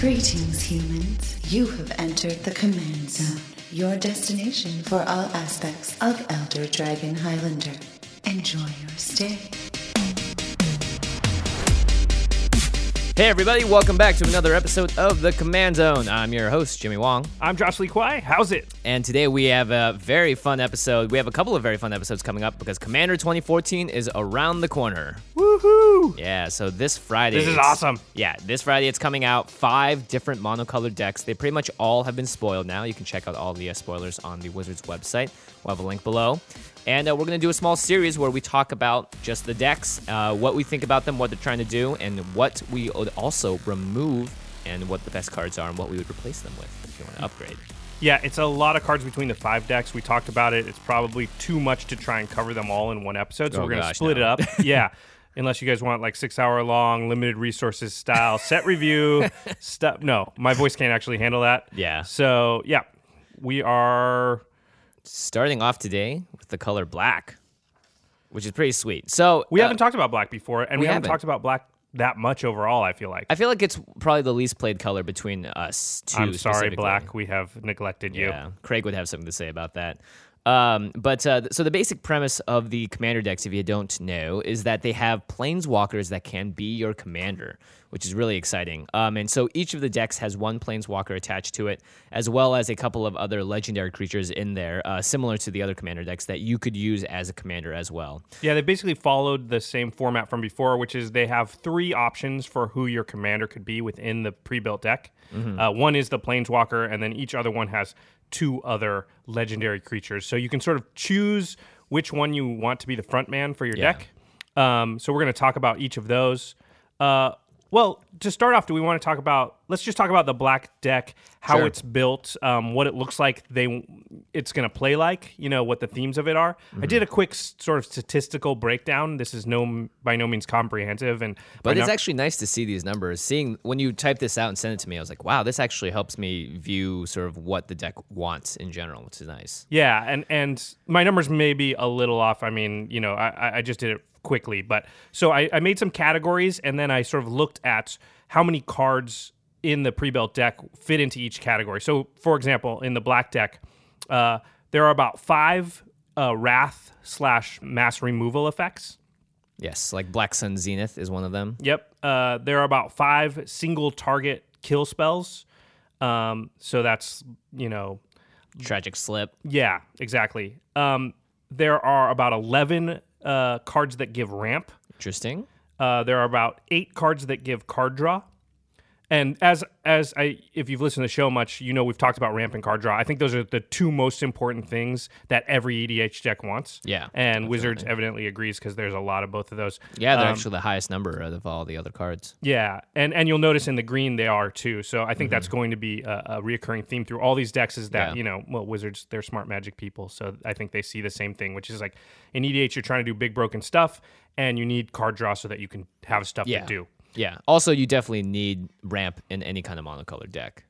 Greetings, humans. You have entered the Command Zone, your destination for all aspects of Elder Dragon Highlander. Enjoy your stay. Hey everybody, welcome back to another episode of The Command Zone. I'm your host, Jimmy Wong. I'm Josh Lee Kwai. How's it? And today we have a very fun episode. We have a couple of very fun episodes coming up because Commander 2014 is around the corner. Woohoo! Yeah, so this Friday... This is awesome. Yeah, this Friday it's coming out. 5 different monocolored decks. They pretty much all have been spoiled now. You can check out all the spoilers on the Wizards website. We'll have a link below. And we're going to do a small series where we talk about just the decks, what we think about them, what they're trying to do, and what we would also remove, and what the best cards are, and what we would replace them with if you want to upgrade. Yeah, it's a lot of cards between the 5 decks. We talked about it. It's probably too much to try and cover them all in one episode, so we're going to split it up. Yeah, unless you guys want like 6-hour-long, limited resources style set review stuff. No, my voice can't actually handle that. Yeah. So, yeah, we are... starting off today with the color black, which is pretty sweet. So we haven't talked about black before, and we haven't haven't talked about black that much overall, I feel like. I feel like it's probably the least played color between us two. I'm sorry, specifically. Black. We have neglected you. Yeah, Craig would have something to say about that. So the basic premise of the commander decks, if you don't know, is that they have planeswalkers that can be your commander, which is really exciting. And so each of the decks has one planeswalker attached to it, as well as a couple of other legendary creatures in there, similar to the other commander decks that you could use as a commander as well. Yeah, they basically followed the same format from before, which is they have 3 options for who your commander could be within the pre-built deck. Mm-hmm. One is the planeswalker, and then each other one has 2 other legendary creatures. So you can sort of choose which one you want to be the front man for your deck. So we're going to talk about each of those. Well, to start off, let's just talk about the black deck, how it's built, what it looks like it's going to play like, what the themes of it are. Mm-hmm. I did a quick sort of statistical breakdown. This is by no means comprehensive. But it's actually nice to see these numbers. Seeing when you type this out and send it to me, I was like, wow, this actually helps me view sort of what the deck wants in general, which is nice. Yeah, and my numbers may be a little off. I mean, I just did it quickly, but so I made some categories, and then I sort of looked at how many cards in the pre-built deck fit into each category. So, for example, in the black deck, there are about 5 Wrath/mass removal effects. Yes, like Black Sun Zenith is one of them. Yep. There are about 5 single target kill spells. So that's, Tragic Slip. Yeah, exactly. There are about 11 cards that give ramp. Interesting. There are about 8 cards that give card draw. And if you've listened to the show much, we've talked about ramp and card draw. I think those are the 2 most important things that every EDH deck wants. Yeah. And definitely. Wizards eventually agrees because there's a lot of both of those. Yeah, they're actually the highest number out of all the other cards. Yeah, and you'll notice in the green they are too. So I think that's going to be a reoccurring theme through all these decks is that, Wizards, they're smart magic people. So I think they see the same thing, which is like in EDH, you're trying to do big broken stuff and you need card draw so that you can have stuff to do. Yeah. Also, you definitely need ramp in any kind of monocolored deck.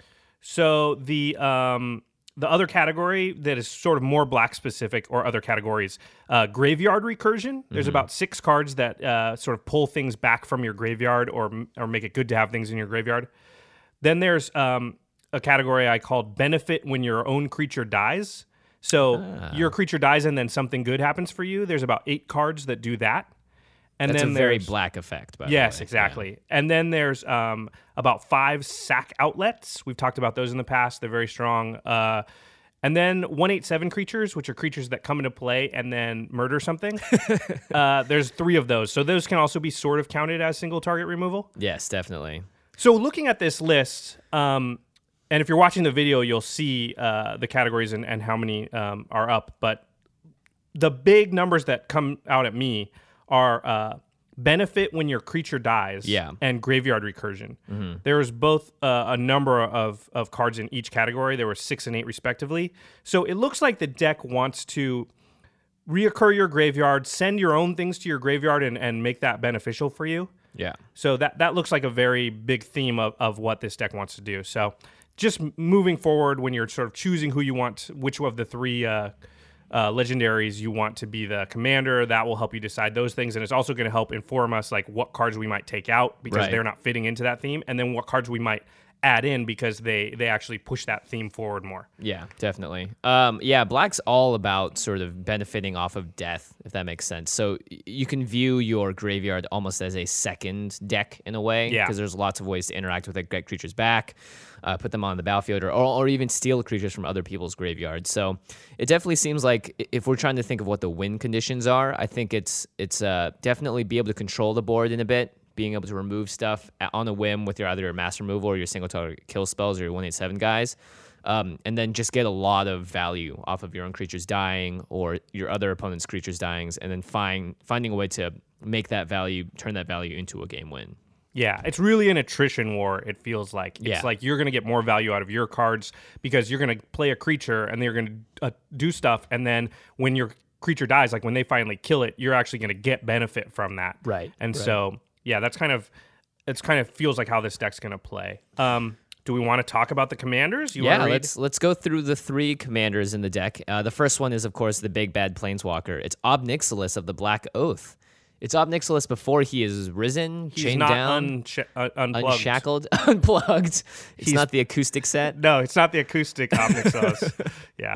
So the other category that is sort of more black specific, or other categories, graveyard recursion. There's about 6 cards that sort of pull things back from your graveyard or make it good to have things in your graveyard. Then there's a category I called benefit when your own creature dies. So your creature dies and then something good happens for you. There's about 8 cards that do that. And that's then a very black effect, by the way. Yes, exactly. Yeah. And then there's about 5 sack outlets. We've talked about those in the past. They're very strong. And then 1/8/7 creatures, which are creatures that come into play and then murder something. There's 3 of those. So those can also be sort of counted as single target removal. Yes, definitely. So looking at this list, and if you're watching the video, you'll see the categories and how many are up. But the big numbers that come out at me are benefit when your creature dies and graveyard recursion. Mm-hmm. There's both a number of cards in each category. There were 6 and 8 respectively. So it looks like the deck wants to reoccur your graveyard, send your own things to your graveyard and make that beneficial for you. Yeah. So that looks like a very big theme of what this deck wants to do. So just moving forward when you're sort of choosing who you want, which of the 3 legendaries you want to be the commander. That will help you decide those things, and it's also going to help inform us like what cards we might take out because they're not fitting into that theme, and then what cards we might add in because they actually push that theme forward more. Yeah, definitely. Black's all about sort of benefiting off of death, if that makes sense. So you can view your graveyard almost as a second deck in a way, because there's lots of ways to interact with it, get creatures back, put them on the battlefield, or even steal creatures from other people's graveyards. So it definitely seems like if we're trying to think of what the win conditions are, I think it's definitely be able to control the board in a bit, being able to remove stuff on a whim with either your mass removal or your single target kill spells or your 187 guys, and then just get a lot of value off of your own creatures dying or your other opponent's creatures dying, and then finding a way to make that value, turn that value into a game win. Yeah, it's really an attrition war, it feels like. It's like you're going to get more value out of your cards because you're going to play a creature and they're going to do stuff, and then when your creature dies, like when they finally kill it, you're actually going to get benefit from that. Right. And so... yeah, it's kind of feels like how this deck's going to play. Do we want to talk about the commanders? Let's go through the 3 commanders in the deck. The first one is, of course, the big bad Planeswalker. It's Ob Nixilis of the Black Oath. It's Ob Nixilis before he is risen, chained down, unplugged. unshackled, unplugged. It's not the acoustic set. No, it's not the acoustic Ob Nixilis.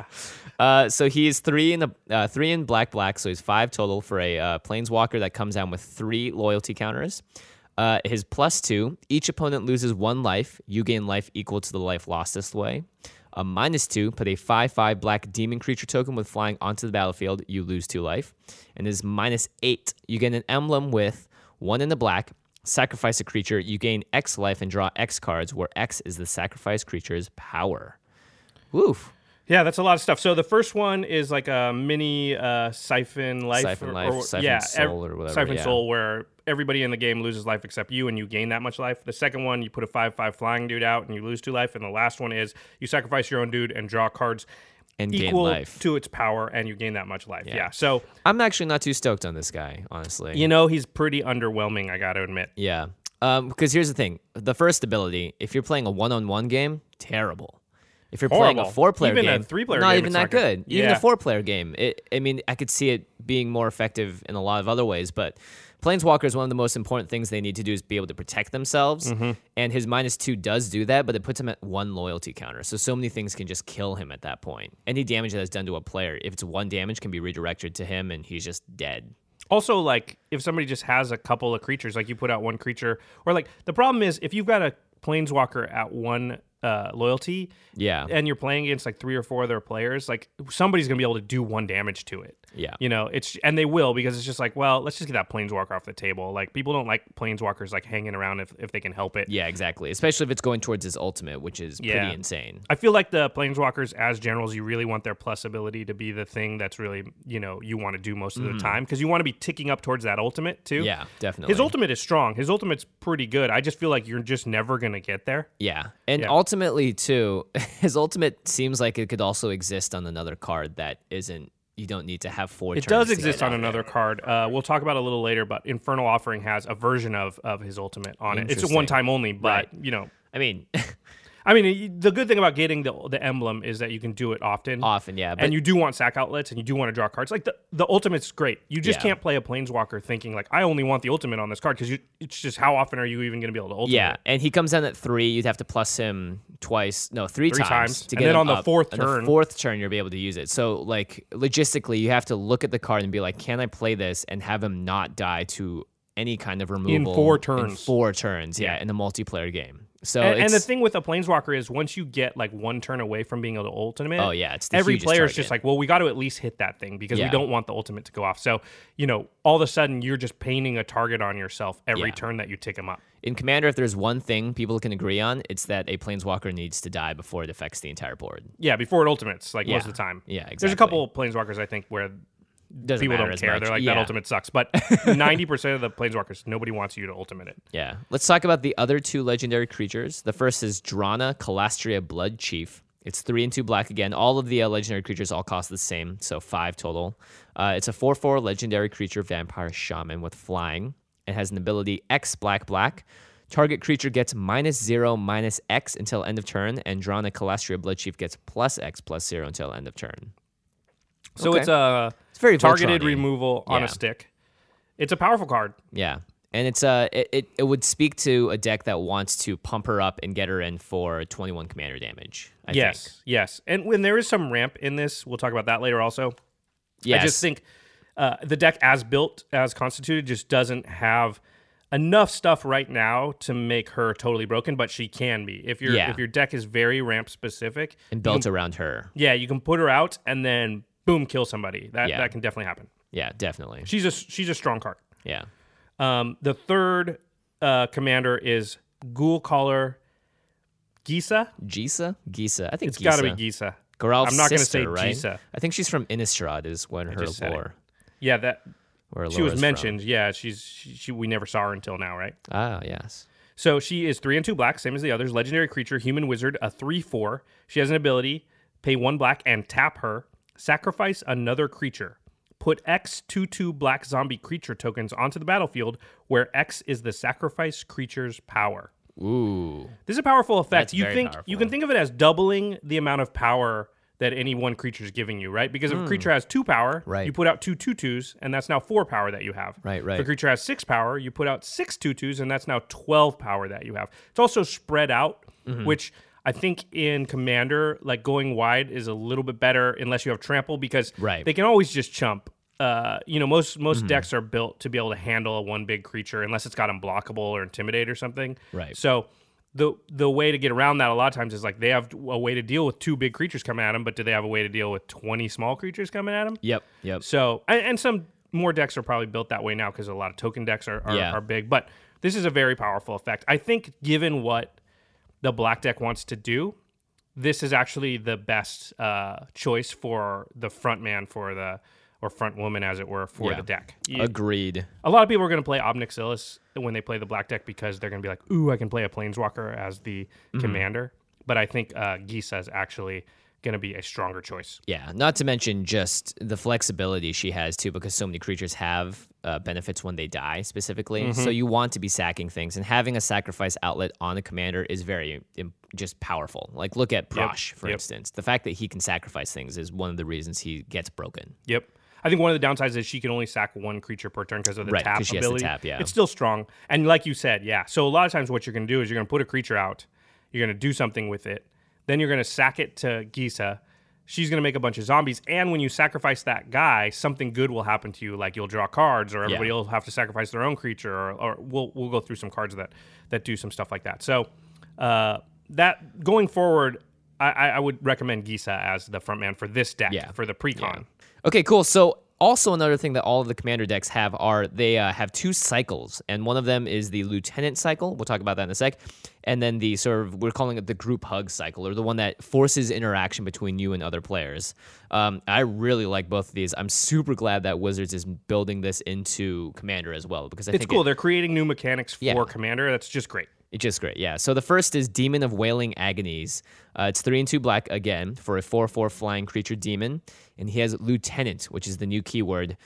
Yeah. So he's 3 in black, so he's 5 total for a Planeswalker that comes down with 3 loyalty counters. His +2, each opponent loses 1 life. You gain life equal to the life lost this way. A -2, put a 5/5 black demon creature token with flying onto the battlefield. You lose 2 life. And his -8, you get an emblem with 1 in the black. Sacrifice a creature. You gain X life and draw X cards, where X is the sacrifice creature's power. Woof. Yeah, that's a lot of stuff. So the first one is like a mini Siphon Life. Siphon Soul or whatever. Siphon Soul, where everybody in the game loses life except you, and you gain that much life. The second one, you put a 5/5 flying dude out, and you lose 2 life. And the last one is you sacrifice your own dude and draw cards and equal gain life to its power, and you gain that much life. Yeah. So I'm actually not too stoked on this guy, honestly. He's pretty underwhelming, I got to admit. Yeah. Because here's the thing. The first ability, if you're playing a 1-on-1 game, terrible. If you're playing a 4-player game, even a 3-player not game, even that good. Even a 4-player game. I could see it being more effective in a lot of other ways, but Planeswalker is one of the most important things they need to do is be able to protect themselves, and his -2 does do that, but it puts him at 1 loyalty counter, so many things can just kill him at that point. Any damage that is done to a player, if it's 1 damage, can be redirected to him, and he's just dead. Also, like, if somebody just has a couple of creatures, like you put out 1 creature, or like, the problem is, if you've got a Planeswalker at 1 loyalty, and you're playing against like 3 or 4 other players, like somebody's gonna be able to do 1 damage to it. And they will, because it's just like, well, let's just get that Planeswalker off the table. Like, people don't like Planeswalkers like hanging around if they can help it. Yeah, exactly. Especially if it's going towards his ultimate, which is pretty insane. I feel like the Planeswalkers as generals, you really want their plus ability to be the thing that's really, you want to do most of the time, because you want to be ticking up towards that ultimate too. Yeah, definitely. His ultimate is strong. His ultimate's pretty good. I just feel like you're just never gonna get there. Yeah, and ultimately too, his ultimate seems like it could also exist on another card that isn't. You don't need to have 4 turns. It does exist on another card. We'll talk about it a little later, but Infernal Offering has a version of his ultimate on it. It's a 1-time only, but, I mean, the good thing about getting the emblem is that you can do it often. Yeah. And you do want sack outlets, and you do want to draw cards. Like, the ultimate's great. You just can't play a Planeswalker thinking, like, I only want the ultimate on this card, because it's just, how often are you even going to be able to ultimate? Yeah, and he comes in at 3. You'd have to plus him three times to get him him on the up. 4th on turn. the 4th turn, you'll be able to use it. So, like, logistically, you have to look at the card and be like, can I play this and have him not die to any kind of removal? In 4 turns. In 4 turns, in a multiplayer game. So and the thing with a Planeswalker is, once you get like 1 turn away from being able to ultimate, it's the every hugest player's target. just like, well, we got to at least hit that thing, because we don't want the ultimate to go off. So, all of a sudden you're just painting a target on yourself every turn that you tick him up. In Commander, if there's one thing people can agree on, it's that a Planeswalker needs to die before it affects the entire board. Yeah, before it ultimates, like most of the time. Yeah, exactly. There's a couple of Planeswalkers, I think, where people don't care. They're like, that ultimate sucks. But 90% of the Planeswalkers, nobody wants you to ultimate it. Yeah. Let's talk about the other 2 legendary creatures. The first is Drana Calastria Blood Chief. It's 3 and 2 black again. All of the legendary creatures all cost the same, so 5 total. It's a 4/4 legendary creature, Vampire Shaman with flying. It has an ability X black. Target creature gets -0/-X until end of turn, and Drana Calastria Blood Chief gets +X/+0 until end of turn. So Okay. it's a It's very targeted Voltron-y. removal on Yeah. a stick. It's a powerful card. Yeah. And it's it would speak to a deck that wants to pump her up and get her in for 21 commander damage. I think. Yes. And when there is some ramp in this, we'll talk about that later also. Yes. I just think the deck as built, as constituted, just doesn't have enough stuff right now to make her totally broken, but she can be. If your deck is very ramp specific and built around her. yeah, you can put her out and then boom, kill somebody. That can definitely happen. Yeah, definitely. She's a strong card. Yeah. The third commander is Ghoul Caller Gisa. Gisa. I think It's got to be Gisa. Geralf's I'm not going to sister, say right? Gisa. I think she's from Innistrad is what her just said it. lore. Yeah, that Where she was Laura's mentioned. Yeah, she we never saw her until now, right? From. Ah, yes. So she is 3 and 2 black, same as the others. Legendary creature, human wizard, a 3/4. She has an ability: pay 1 black and tap her. Sacrifice another creature. Put X 2/2 black zombie creature tokens onto the battlefield, where X is the sacrifice creature's power. Ooh. This is a powerful effect. That's very You powerful. can think of it as doubling the amount of power that any one creature is giving you, right? Because if a creature has 2 power, Right. you put out 2 2/2s, and that's now 4 power that you have. Right. If a creature has 6 power, you put out 6 2/2s, and that's now 12 power that you have. It's also spread out, Mm-hmm. which I think in Commander, like going wide is a little bit better unless you have trample, because Right. they can always just chump. Most decks are built to be able to handle a one big creature unless it's got unblockable or intimidate or something. Right. So the way to get around that a lot of times is like they have a way to deal with 2 big creatures coming at them, but do they have a way to deal with 20 small creatures coming at them? Yep. So and some more decks are probably built that way now because a lot of token decks are big. But this is a very powerful effect. I think given what the black deck wants to do, this is actually the best choice for the front man or front woman, as it were, for Yeah. the deck. Agreed. A lot of people are going to play Ob Nixilis when they play the black deck because they're going to be like, ooh, I can play a Planeswalker as the commander. But I think Gisa is actually going to be a stronger choice. Yeah, not to mention just the flexibility she has too, because so many creatures have benefits when they die specifically. So you want to be sacking things, and having a sacrifice outlet on a commander is very just powerful. Like look at Prosh, for instance. The fact that he can sacrifice things is one of the reasons he gets broken. Yep. I think one of the downsides is she can only sack 1 creature per turn because of the Right, tap 'cause she has to ability. tap, yeah. It's still strong. And like you said, yeah. So a lot of times what you're going to do is you're going to put a creature out. You're going to do something with it. Then you're going to sack it to Gisa. She's going to make a bunch of zombies. And when you sacrifice that guy, something good will happen to you. Like you'll draw cards, or everybody will have to sacrifice their own creature. Or we'll go through some cards that do some stuff like that. So that going forward, I would recommend Gisa as the front man for this deck, for the pre-con. Okay, cool. So also another thing that all of the commander decks have are they have 2 cycles, and one of them is the lieutenant cycle. We'll talk about that in a sec. And then the sort of, we're calling it the group hug cycle, or the one that forces interaction between you and other players. I really like both of these. I'm super glad that Wizards is building this into Commander as well, because I think It's cool. They're creating new mechanics for Yeah. Commander. That's just great. It's just great, yeah. So the first is Demon of Wailing Agonies. It's 3 and 2 black again for a 4/4 flying creature demon, and he has Lieutenant, which is the new keyword.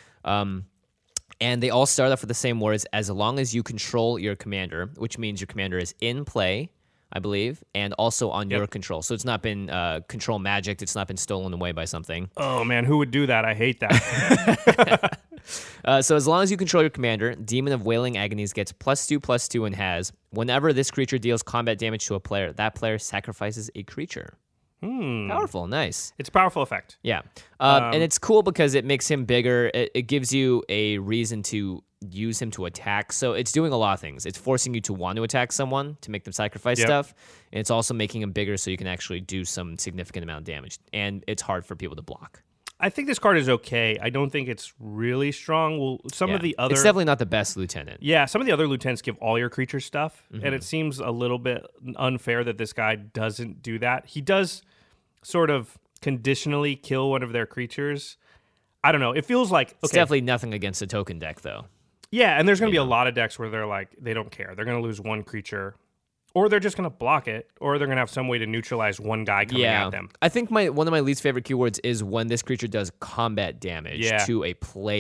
And they all start off with the same words: as long as you control your commander, which means your commander is in play, I believe, and also on your control. So it's not been control magicked. It's not been stolen away by something. Oh man, who would do that? I hate that. So as long as you control your commander, Demon of Wailing Agonies gets +2/+2 and has, whenever this creature deals combat damage to a player, that player sacrifices a creature. Powerful, nice. It's a powerful effect. Yeah. And it's cool because it makes him bigger. It gives you a reason to use him to attack. So it's doing a lot of things. It's forcing you to want to attack someone to make them sacrifice stuff. And it's also making him bigger so you can actually do some significant amount of damage. And it's hard for people to block. I think this card is okay. I don't think it's really strong. Well, some of the other... It's definitely not the best lieutenant. Yeah, some of the other lieutenants give all your creatures stuff, and it seems a little bit unfair that this guy doesn't do that. He does sort of conditionally kill one of their creatures. I don't know. It feels like... It's definitely nothing against a token deck, though. Yeah, and there's going to be a lot of decks where they're like, they don't care. They're going to lose one creature, or they're just going to block it, or they're going to have some way to neutralize one guy coming at them. I think one of my least favorite keywords is when this creature does combat damage to a player.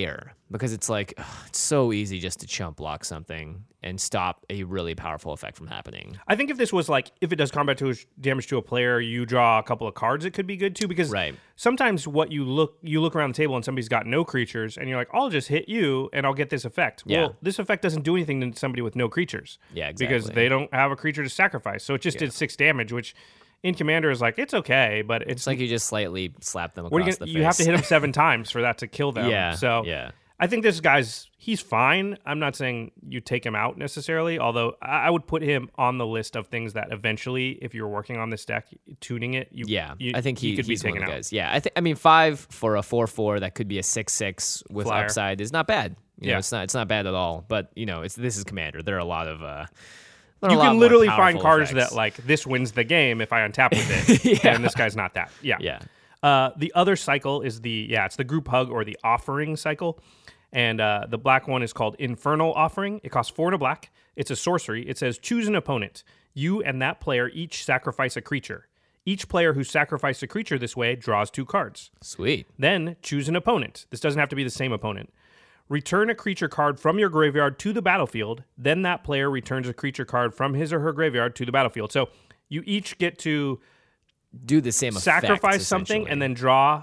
because it's like it's so easy just to chump block something and stop a really powerful effect from happening. I think if this was like, if it does combat damage to a player, you draw a couple of cards, it could be good too, because sometimes what you look around the table and somebody's got no creatures and you're like, I'll just hit you and I'll get this effect. Yeah. Well, this effect doesn't do anything to somebody with no creatures. Yeah, exactly. Because they don't have a creature to sacrifice. So it just did 6 damage, which in Commander is like, it's okay, but it's like you just slightly slap them across the face. You have to hit them 7 times for that to kill them. Yeah. So I think this he's fine. I'm not saying you take him out necessarily, although I would put him on the list of things that eventually, if you're working on this deck, tuning it, I think he could be he's one taken of the out. guys. Yeah, I mean 5 for a 4/4 that could be a 6/6 with Flyer. upside is not bad. You know, it's not bad at all. But you know, this is Commander. There are a lot of you can literally find cards that like this wins the game if I untap with it, and this guy's not that. Yeah. The other cycle is it's the group hug or the offering cycle. And the black one is called Infernal Offering. It costs 4 and a black. It's a sorcery. It says, choose an opponent. You and that player each sacrifice a creature. Each player who sacrificed a creature this way draws 2 cards. Sweet. Then choose an opponent. This doesn't have to be the same opponent. Return a creature card from your graveyard to the battlefield. Then that player returns a creature card from his or her graveyard to the battlefield. So you each get to do the same effect, sacrifice something and then draw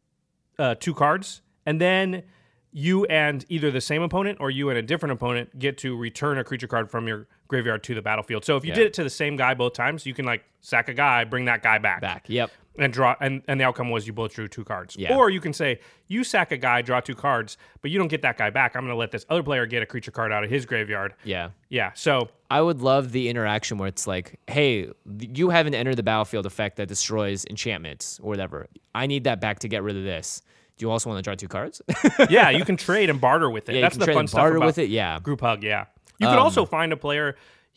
2 cards. And then you and either the same opponent or you and a different opponent get to return a creature card from your graveyard to the battlefield. So if you did it to the same guy both times, you can like sack a guy, bring that guy back. Yep. And draw, and the outcome was you both drew 2 cards. Yeah. Or you can say, you sack a guy, draw 2 cards, but you don't get that guy back. I'm going to let this other player get a creature card out of his graveyard. Yeah. Yeah, so I would love the interaction where it's like, hey, you haven't entered the battlefield effect that destroys enchantments or whatever. I need that back to get rid of this. Do you also want to draw 2 cards? yeah, you can trade and barter with it. Yeah, that's you can the trade fun and stuff barter about with it. Yeah. Group hug, yeah. You could also find a player,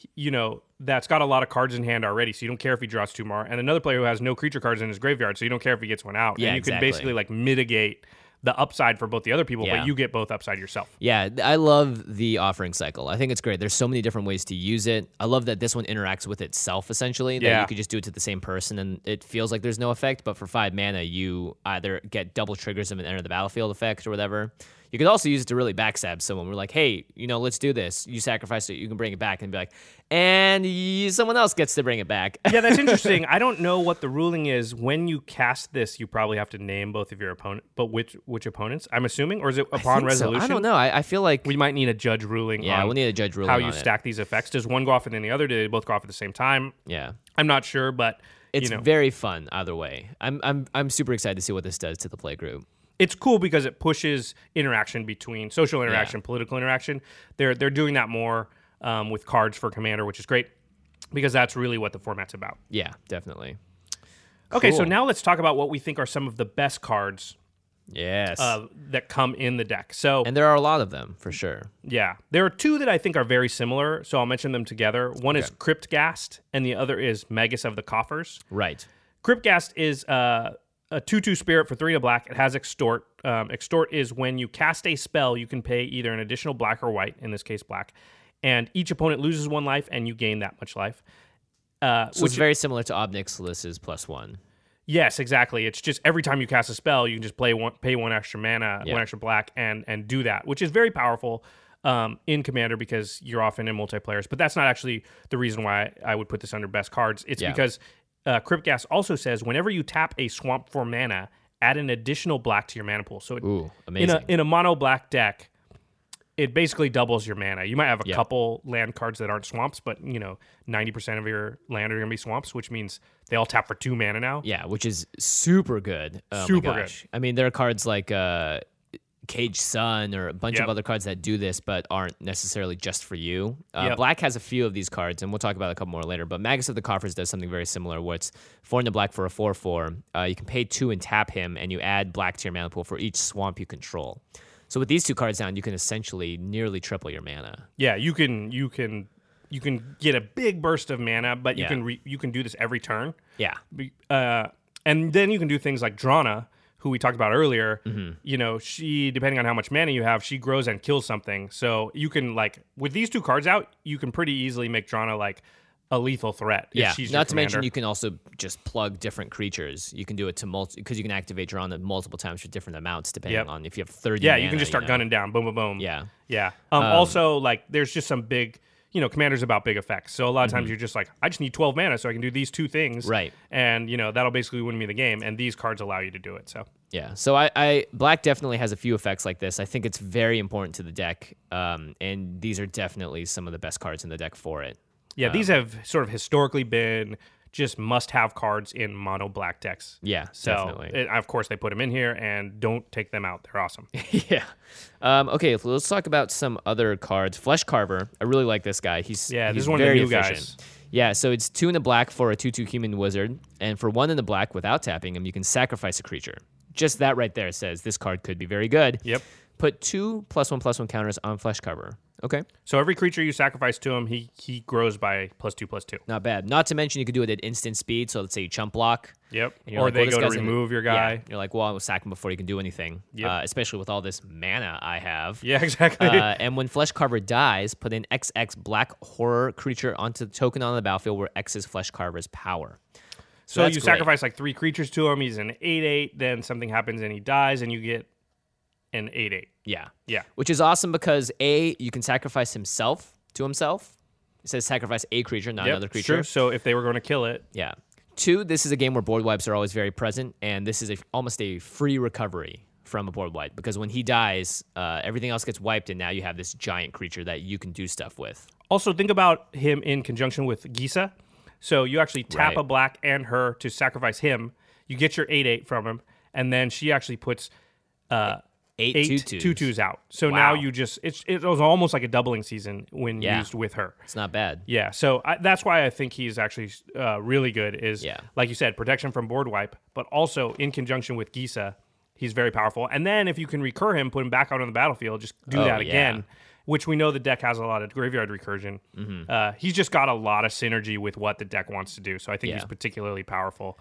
that's got a lot of cards in hand already, so you don't care if he draws 2 more, and another player who has no creature cards in his graveyard, so you don't care if he gets one out. Yeah, and you can basically like mitigate the upside for both the other people, but you get both upside yourself. Yeah, I love the offering cycle. I think it's great. There's so many different ways to use it. I love that this one interacts with itself, essentially, that you could just do it to the same person, and it feels like there's no effect, but for 5 mana, you either get double triggers of an enter the battlefield effect or whatever. You could also use it to really backstab someone. We're like, hey, let's do this. You sacrifice it, you can bring it back, and be like, and someone else gets to bring it back. Yeah, that's interesting. I don't know what the ruling is. When you cast this, you probably have to name both of your opponent, but which opponents? I'm assuming, or is it upon resolution? So. I don't know. I feel like we might need a judge ruling. Yeah, we'll need a judge ruling how on you stack these effects. Does one go off and then the other? Do they both go off at the same time? Yeah, I'm not sure, but it's very fun either way. I'm super excited to see what this does to the play group. It's cool because it pushes interaction between social interaction, political interaction. They're doing that more with cards for Commander, which is great because that's really what the format's about. Yeah, definitely. Okay, Cool. so now let's talk about what we think are some of the best cards Yes. that come in the deck. So, and there are a lot of them, for sure. yeah, there are 2 that I think are very similar, so I'll mention them together. One is Cryptghast, and the other is Magus of the Coffers. Right. Cryptghast is a 2/2 spirit for 3 and a black. It has Extort. Extort is when you cast a spell, you can pay either an additional black or white, in this case black, and each opponent loses 1 life, and you gain that much life. So it's very similar to Ob Nixilis's +1. Yes, exactly. It's just every time you cast a spell, you can just pay 1 extra mana, 1 extra black, and do that, which is very powerful in Commander because you're often in multiplayers. But that's not actually the reason why I would put this under best cards. It's because Cryptghast also says whenever you tap a swamp for mana, add an additional black to your mana pool. So amazing. in a mono black deck, it basically doubles your mana. You might have a couple land cards that aren't swamps, but 90% of your land are going to be swamps, which means they all tap for 2 mana now. Yeah, which is super good. Oh Super my gosh. I mean, there are cards like Cage Sun or a bunch of other cards that do this, but aren't necessarily just for you. Black has a few of these cards, and we'll talk about a couple more later. But Magus of the Coffers does something very similar, where it's 4 in the black for a 4/4. You can pay 2 and tap him, and you add black to your mana pool for each swamp you control. So with these 2 cards down, you can essentially nearly triple your mana. Yeah, you can get a big burst of mana, but you can do this every turn. Yeah. And then you can do things like Drana, who we talked about earlier. Mm-hmm. She, depending on how much mana you have, she grows and kills something. So you can, like, with these 2 cards out, you can pretty easily make Drana like a lethal threat. If Yeah, she's not your to mention commander. you can also just plug different creatures. You can do it to because you can activate Drawn multiple times for different amounts depending Yep. on if you have 30 Yeah, mana, you can just start gunning down. Boom, boom, boom. Yeah. Yeah. Also, like, there's just some big, Commander's about big effects. So a lot of times you're just like, I just need 12 mana so I can do these two things. Right. And, that'll basically win me the game. And these cards allow you to do it. So. Yeah, so I Black definitely has a few effects like this. I think it's very important to the deck, and these are definitely some of the best cards in the deck for it. Yeah, these have sort of historically been just must-have cards in mono black decks. Yeah, So, definitely. of course, they put them in here, and don't take them out. They're awesome. Yeah. Okay, so let's talk about some other cards. Flesh Carver. I really like this guy. He's Yeah, this he's is one of the very new efficient. guys. Yeah, so it's 2 in the black for a 2/2 human wizard, and for 1 in the black without tapping him, you can sacrifice a creature. Just that right there says this card could be very good. Yep. Put 2 +1/+1 counters on Flesh Carver. Okay. So every creature you sacrifice to him, he grows by +2/+2. Not bad. Not to mention you could do it at instant speed. So let's say you chump block. Yep. And you're Or like, they well, this go to guy's gonna- remove your Yeah. guy. You're like, well, I'll sack him before he can do anything. Yep. Especially with all this mana I have. Yeah, exactly. And when Flesh Carver dies, put an XX black horror creature onto the token on the battlefield where X is Flesh Carver's power. So that's you great. sacrifice like 3 creatures to him. He's an 8/8. Then something happens and he dies, and you get an 8/8. Yeah. Yeah. Which is awesome because A, you can sacrifice himself to himself. It says sacrifice a creature, not Yep, another creature. True. So if they were going to kill it, Yeah. 2, this is a game where board wipes are always very present, and this is almost a free recovery from a board wipe because when he dies, everything else gets wiped, and now you have this giant creature that you can do stuff with. also think about him in conjunction with Gisa. So you actually tap Right. a black and her to sacrifice him. You get your 8/8 from him, and then she actually puts 8 8 2/2s. 2/2s out. So Wow. now you just it was almost like a doubling season when Yeah. used with her. It's not bad. Yeah, so that's why I think he's actually really good. Is Yeah. like you said, protection from board wipe, but also in conjunction with Gisa, he's very powerful. And then if you can recur him, put him back out on the battlefield, just do Oh, that yeah. again. Which we know the deck has a lot of graveyard recursion. Mm-hmm. He's just got a lot of synergy with what the deck wants to do. So I think he's Yeah. particularly powerful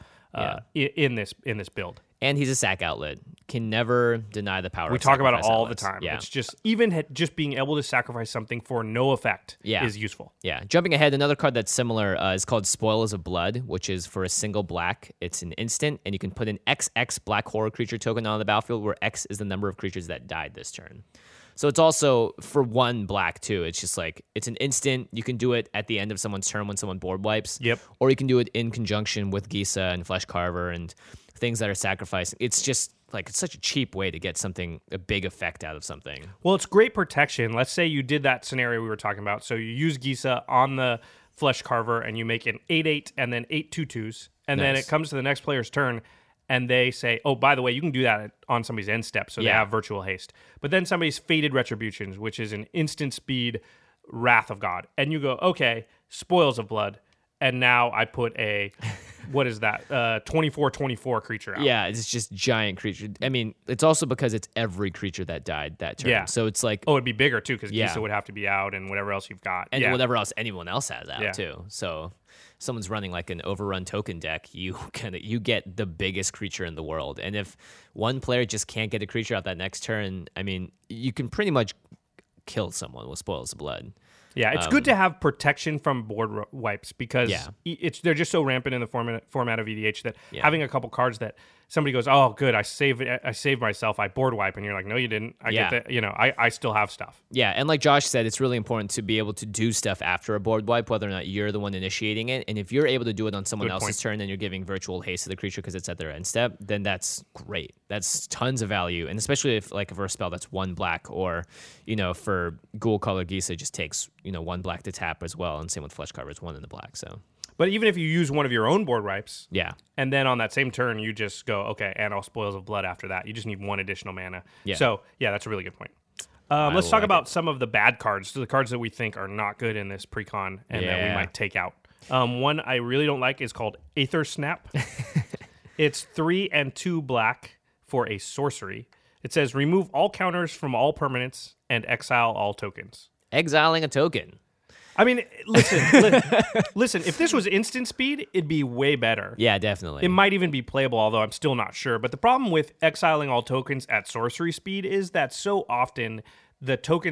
in this build. And he's a sack outlet. Can never deny the power We of talk about it sacrifice all outlets. the time. Yeah. It's just even just being able to sacrifice something for no effect Yeah. is useful. Yeah. Jumping ahead, another card that's similar is called Spoils of Blood, which is for a single black. It's an instant, and you can put an XX black horror creature token on the battlefield where X is the number of creatures that died this turn. So it's also for 1 black, too. It's just like, it's an instant. You can do it at the end of someone's turn when someone board wipes. Yep. Or you can do it in conjunction with Gisa and Flesh Carver and things that are sacrificed. It's just like, it's such a cheap way to get a big effect out of something. Well, it's great protection. Let's say you did that scenario we were talking about. So you use Gisa on the Flesh Carver and you make an 8/8 and then 8 2/2s. And then Nice. it comes to the next player's turn and they say, oh, by the way, you can do that on somebody's end step. So they Yeah. have virtual haste. But then somebody's Fated Retributions, which is an instant speed Wrath of God. And you go, okay, Spoils of Blood. And now I put a, what is that? 24/24 creature out. Yeah, it's just giant creature. I mean, it's also because it's every creature that died that turn. Yeah. So it's like, Oh, it'd be bigger too because Yeah. Gisa would have to be out and whatever else you've got. and yeah. whatever else anyone else has out Yeah. too. So someone's running like an overrun token deck, you get the biggest creature in the world. And if one player just can't get a creature out that next turn, I mean, you can pretty much kill someone with Spoils of Blood. Yeah, it's good to have protection from board wipes because Yeah. they're just so rampant in the format of EDH that Yeah. having a couple cards that somebody goes, oh, good, I saved myself, I board wipe, and you're like, no, you didn't. I Yeah. get that. I still have stuff. Yeah, and like Josh said, it's really important to be able to do stuff after a board wipe, whether or not you're the one initiating it. And if you're able to do it on someone Good else's point. turn and you're giving virtual haste to the creature because it's at their end step, then that's great. That's tons of value. And especially if for a spell that's 1 black or, for Ghoul Color Gisa, it just takes, 1 black to tap as well. And same with Flesh Carver, it's 1 in the black. So, But even if you use one of your own board wipes, yeah. and then on that same turn, you just go, okay, and all Spoils of Blood after that. You just need 1 additional mana. Yeah. So, yeah, that's a really good point. Let's talk like about some of the bad cards, the cards that we think are not good in this pre-con and that we Yeah. might take out. One I really don't like is called Aether Snap. It's 3 and 2 black for a sorcery. It says remove all counters from all permanents and exile all tokens. Exiling a token. I mean, listen, listen. If this was instant speed, it'd be way better. Yeah, definitely. It might even be playable, although I'm still not sure. But the problem with exiling all tokens at sorcery speed is that so often the tokens are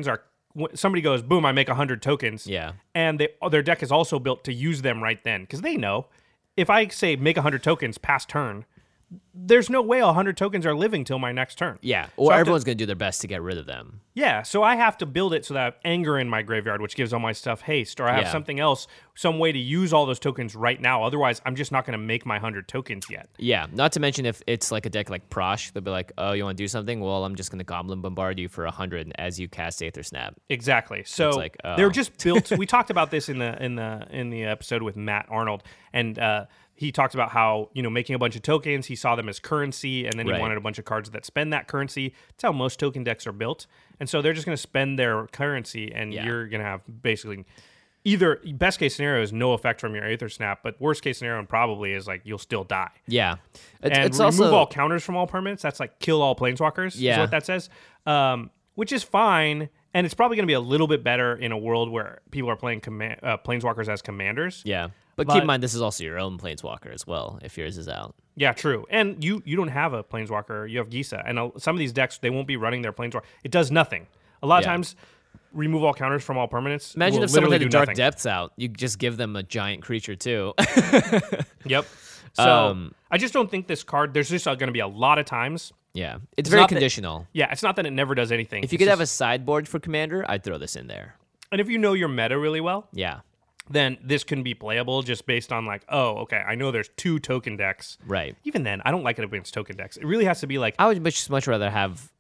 somebody goes, boom, I make 100 tokens. Yeah. And their deck is also built to use them right then. Because they know, if I say make 100 tokens past turn, there's no way 100 tokens are living till my next turn. Yeah, So or I have to- everyone's going to do their best to get rid of them. Yeah, so I have to build it so that I have anger in my graveyard, which gives all my stuff haste, or I have Yeah. something else, some way to use all those tokens right now. Otherwise, I'm just not going to make my 100 tokens yet. Yeah, not to mention if it's like a deck like Prosh, they'll be like, oh, you want to do something? Well, I'm just going to Goblin Bombard you for 100 as you cast Aether Snap. Exactly. So like, oh. they're just built. We talked about this in the episode with Matt Arnold, and he talked about how making a bunch of tokens. He saw them as currency, and then he Right. wanted a bunch of cards that spend that currency. That's how most token decks are built, and so they're just going to spend their currency, and Yeah. you're going to have basically either best case scenario is no effect from your Aether Snap, but worst case scenario probably is like you'll still die. Yeah. And It's remove also all counters from all permanents. That's like kill all planeswalkers. Is Yeah. what that says. Which is fine, and it's probably going to be a little bit better in a world where people are playing planeswalkers as commanders. Yeah. But keep in mind, this is also your own Planeswalker as well, if yours is out. Yeah, true. And you don't have a planeswalker. You have Gisa, and some of these decks they won't be running their planeswalker. It does nothing. A lot of Yeah. times, remove all counters from all permanents. Imagine will if someone literally had do the Dark nothing. Depths out. You just give them a giant creature, too. Yep. So I just don't think this card. There's just going to be a lot of times. Yeah. It's very not that- conditional. Yeah, it's not that it never does anything. If you could have a sideboard for Commander, I'd throw this in there. and if you know your meta really well, Yeah. then this can be playable just based on like, oh, okay, I know there's 2 token decks. Right. Even then, I don't like it against token decks. It really has to be like, I would much rather have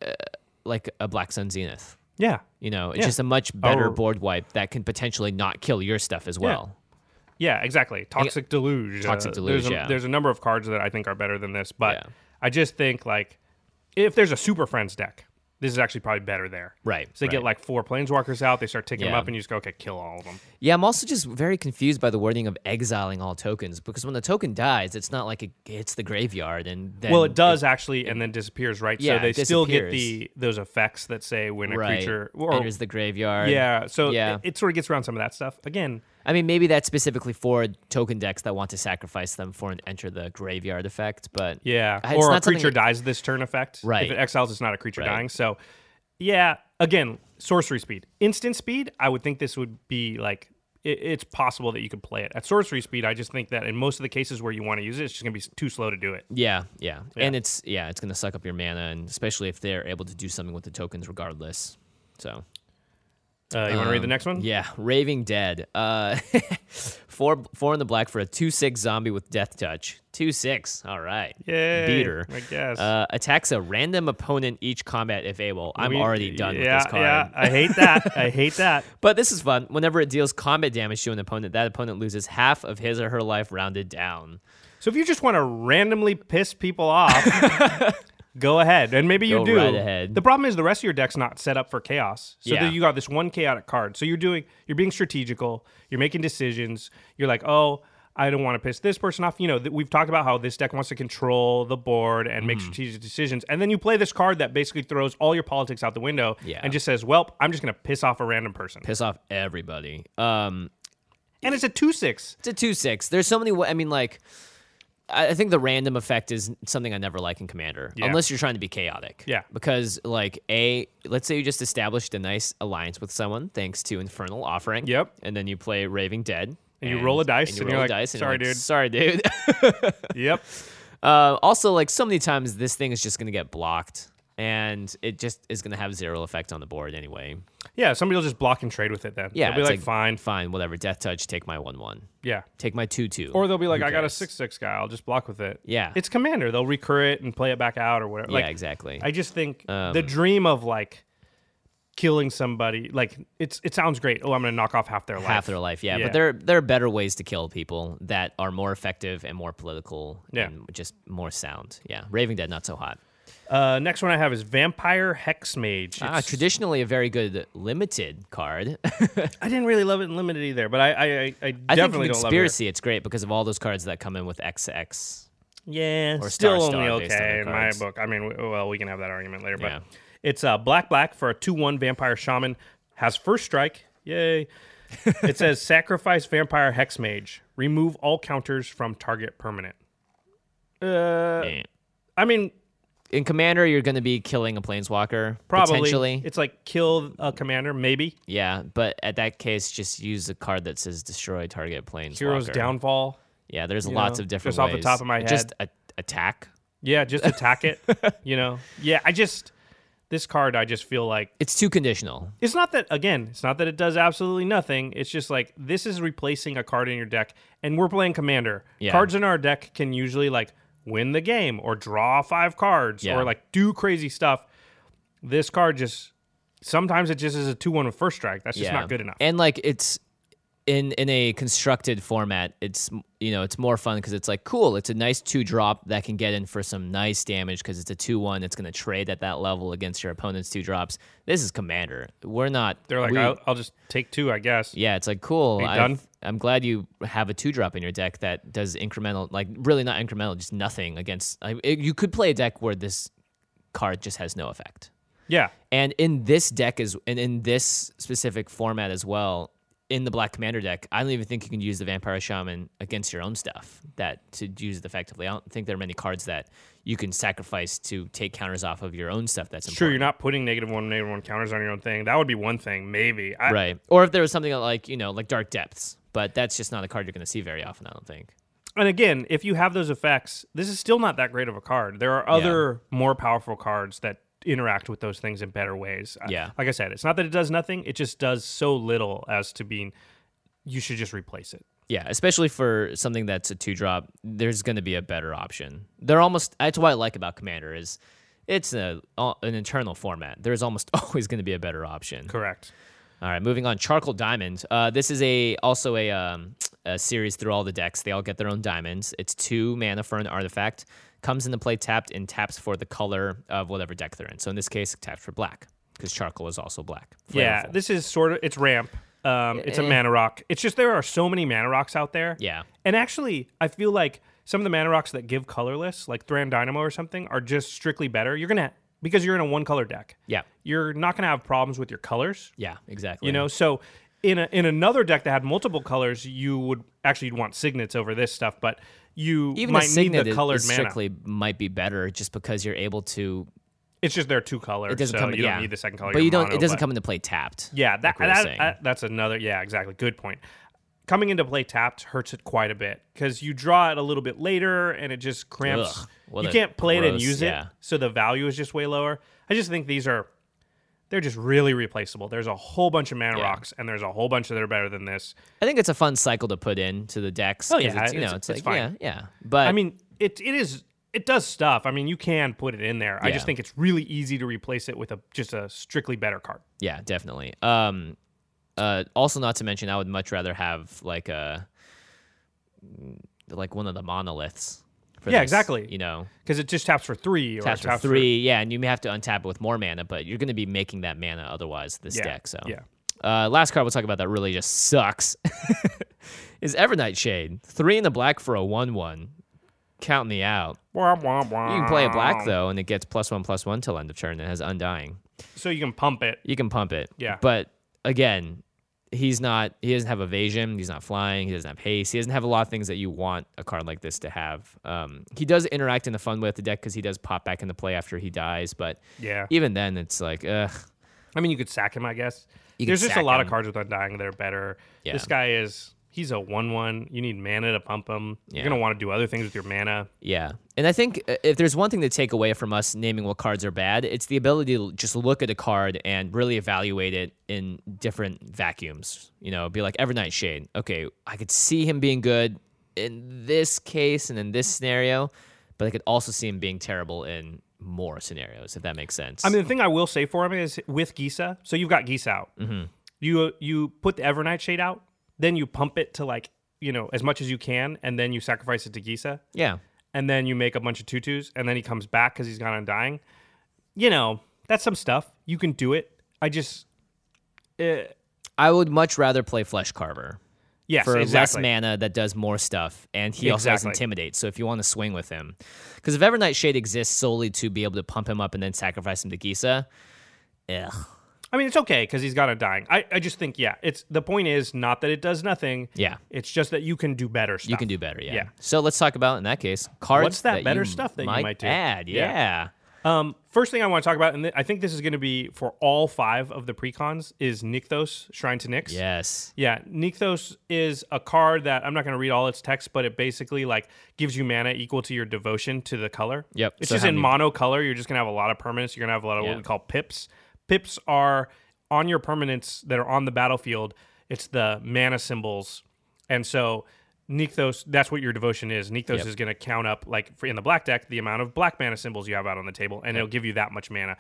like a Black Sun Zenith. yeah, It's Yeah. just a much better Or- board wipe that can potentially not kill your stuff as well. yeah, exactly. Toxic Deluge. Toxic Deluge, yeah. There's a number of cards that I think are better than this, but Yeah. I just think like if there's a Super Friends deck, this is actually probably better there. Right. So they get right. like 4 planeswalkers out, they start ticking them Yeah. up, and you just go, okay, kill all of them. Yeah, I'm also just very confused by the wording of exiling all tokens because when the token dies, it's not like it hits the graveyard and then Well, it does actually, and then disappears, right? Yeah, so they it still get disappears. those effects that say when a right. creature enters the graveyard. yeah. So Yeah. it sort of gets around some of that stuff. Again, I mean, maybe that's specifically for token decks that want to sacrifice them for an enter the graveyard effect, but yeah, it's or a not something- creature dies this turn effect. Right. If it exiles, it's not a creature Right. dying. So, yeah, again, sorcery speed, instant speed. I would think this would be like it's possible that you could play it at sorcery speed. I just think that in most of the cases where you want to use it, it's just gonna be too slow to do it. Yeah, and it's going to suck up your mana, and especially if they're able to do something with the tokens, regardless. So You want to read the next one? yeah, Raving Dead. 4 in the black for a 2/6 zombie with Death Touch. 2/6. All right. Yay, Beater. I guess. Attacks a random opponent each combat if able. I'm already done with this card. Yeah, I hate that. I hate that. But this is fun. Whenever it deals combat damage to an opponent, that opponent loses half of his or her life rounded down. So if you just want to randomly piss people off, go ahead, and maybe you Go do. right ahead. The problem is the rest of your deck's not set up for chaos. So Yeah. that you got this one chaotic card. So you're being strategical. You're making decisions. You're like, oh, I don't want to piss this person off. We've talked about how this deck wants to control the board and Mm-hmm. make strategic decisions, and then you play this card that basically throws all your politics out the window Yeah. and just says, well, I'm just going to piss off a random person. Piss off everybody. And it's a 2/6. It's a 2/6. There's so many. I mean, like, I think the random effect is something I never like in Commander, Yeah. unless you're trying to be chaotic. Yeah. Because, like, let's say you just established a nice alliance with someone thanks to Infernal Offering. Yep. And then you play Raving Dead. And you roll a dice, And you and roll you're a like, dice, and "Sorry, you're like, dude." Sorry, dude. Yep. Also, like, so many times this thing is just going to get blocked. And it just is going to have 0 effect on the board anyway. Yeah, somebody will just block and trade with it then. Yeah. They'll be it's like, fine. Fine, whatever. Death Touch, take my 1/1. Yeah. Take my 2/2. Or they'll be like, Who I got a cares? 6/6 guy. I'll just block with it. Yeah. It's Commander. They'll recur it and play it back out or whatever. Yeah, Like, exactly. I just think the dream of like killing somebody, like it sounds great. Oh, I'm going to knock off half their life. Half their life, yeah. Yeah. But there are better ways to kill people that are more effective and more political Yeah. and just more sound. Yeah. Raving Dead, not so hot. Next one I have is Vampire Hexmage. Traditionally a very good limited card. I didn't really love it in limited either, but I I think definitely in don't love it. Conspiracy, it's great because of all those cards that come in with XX. Yeah, Or still Star only based on okay the in my cards. book. I mean, well, we can have that argument later, but Yeah. it's black for a 2/1 Vampire Shaman, has first strike. Yay. It says sacrifice Vampire Hexmage, remove all counters from target permanent. Eh. I mean, in Commander, you're going to be killing a Planeswalker, Probably. potentially. It's like kill a commander, maybe. Yeah, but at that case, just use a card that says destroy target Planeswalker. Hero's Downfall. Yeah, there's you lots know, of different just ways. off the top of my head. Just attack. Yeah, just attack it. Yeah, this card, I just feel like It's too conditional. it's not that it does absolutely nothing. It's just like this is replacing a card in your deck, and we're playing Commander. Yeah. Cards in our deck can usually like win the game or draw 5 cards Yeah. or like do crazy stuff. This card sometimes it just is a 2/1 with first strike. That's just not good enough. And like it's in a constructed format, it's it's more fun because it's like cool. It's a nice 2-drop that can get in for some nice damage because it's a 2/1. It's going to trade at that level against your opponent's 2-drops. This is Commander. We're not. They're like, I'll just take 2, I guess. Yeah, it's like cool. Done? I'm glad you have a 2-drop in your deck that does incremental, like really not incremental, just nothing against. You could play a deck where this card just has no effect. Yeah. And in this deck and in this specific format as well, in the Black Commander deck, I don't even think you can use the Vampire Shaman against your own stuff to use it effectively. I don't think there are many cards that you can sacrifice to take counters off of your own stuff. That's important. Sure, you're not putting -1/-1 counters on your own thing. That would be one thing, maybe. Right. Or if there was something like Dark Depths, but that's just not a card you're going to see very often, I don't think. And again, if you have those effects, this is still not that great of a card. There are other more powerful cards that interact with those things in better ways. Yeah. Like I said, it's not that it does nothing. It just does so little as to being, you should just replace it. Yeah, especially for something that's a 2-drop, there's going to be a better option. That's what I like about Commander is it's an internal format. There's almost always going to be a better option. Correct. All right, moving on. Charcoal Diamond. This is also a series through all the decks. They all get their own diamonds. It's 2 mana for an artifact. Comes into play tapped and taps for the color of whatever deck they're in. So in this case, it taps for black because charcoal is also black. Yeah, Flavorful. this is it's ramp. It's a mana rock. It's just there are so many mana rocks out there. Yeah. And actually, I feel like some of the mana rocks that give colorless, like Thran Dynamo or something, are just strictly better. Because you're in a 1-color deck. Yeah. You're not going to have problems with your colors. Yeah, exactly. So in another deck that had multiple colors, you'd want signets over this stuff, but you even might a need signet the colored is mana. strictly might be better just because you're able to. It's just there are 2 colors, It doesn't so come. you yeah. don't need the second color. But you're you don't. mono, It doesn't but- come into play tapped. Yeah, like we were saying. that's another. Yeah, exactly. Good point. Coming into play tapped hurts it quite a bit because you draw it a little bit later and it just cramps. Ugh, what you a can't play it and gross- use yeah. it, so the value is just way lower. I just think they're just really replaceable. There's a whole bunch of mana Yeah. rocks, and there's a whole bunch that are better than this. I think it's a fun cycle to put into the decks. Oh, 'cause yeah, it's it's like fine. yeah. But I mean, it does stuff. I mean, you can put it in there. I Yeah. just think it's really easy to replace it with just a strictly better card. yeah, definitely. Also, not to mention, I would much rather have like one of the monoliths. For Yeah, this, exactly. Because it just taps for 3 or taps it taps for 3, yeah, and you may have to untap it with more mana, but you're going to be making that mana otherwise this Yeah, deck. So yeah. last card we'll talk about that really just sucks is Evernight Shade. 3 in the black for a 1/1. Count me out. You can play it black though, and it gets +1/+1 till end of turn. It has Undying. So you can pump it. You can pump it. Yeah. But again, he doesn't have evasion, he's not flying, he doesn't have haste, he doesn't have a lot of things that you want a card like this to have. He does interact in the fun way with the deck because he does pop back into play after he dies, but Yeah. even then it's like, ugh. I mean, you could sack him, I guess. You could There's just a sack lot him. of cards with Undying that are better. Yeah. This guy he's a 1/1. You need mana to pump him. Yeah. You're going to want to do other things with your mana. Yeah. And I think if there's one thing to take away from us naming what cards are bad, it's the ability to just look at a card and really evaluate it in different vacuums. Be like Evernight Shade. Okay, I could see him being good in this case and in this scenario, but I could also see him being terrible in more scenarios, if that makes sense. I mean, the thing I will say for him is with Gisa, so you've got Gisa out. Mm-hmm. You put the Evernight Shade out, then you pump it to as much as you can, and then you sacrifice it to Gisa. yeah. And then you make a bunch of 2/2s, and then he comes back because he's got Undying. That's some stuff. You can do it. I would much rather play Flesh Carver. Yes, for exactly. less mana that does more stuff, and he also has Exactly. Intimidate. So if you want to swing with him, because if Evernight Shade exists solely to be able to pump him up and then sacrifice him to Gisa, ugh. I mean, it's okay because he's got Undying. I just think, the point is not that it does nothing. Yeah. It's just that you can do better stuff. You can do better, yeah. Yeah. So let's talk about, in that case, cards What's that better you stuff that you might might do? add. Yeah. First thing I want to talk about, and I think this is going to be for all 5 of the precons, is Nykthos, Shrine to Nyx. Yes. Yeah, Nykthos is a card that I'm not going to read all its text, but it basically like gives you mana equal to your devotion to the color. Yep. It's So just how in many- mono color. You're just going to have a lot of permanents. You're going to have a lot of what Yeah. we call pips. Pips are on your permanents that are on the battlefield. It's the mana symbols, and so Nykthos, that's what your devotion is. Nykthos is going to count up, like in the black deck, the amount of black mana symbols you have out on the table, and it'll give you that much mana.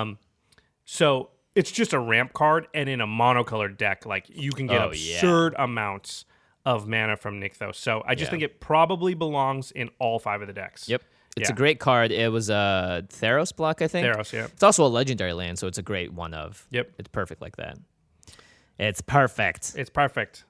So it's just a ramp card, and in a monocolored deck, like you can get absurd amounts of mana from Nykthos. So I just think it probably belongs in all 5 of the decks. Yep. It's Yeah. a great card. It was a Theros block, I think. Theros, yeah. It's also a legendary land, so it's a great one of. Yep. It's perfect like that. It's perfect. It's perfect.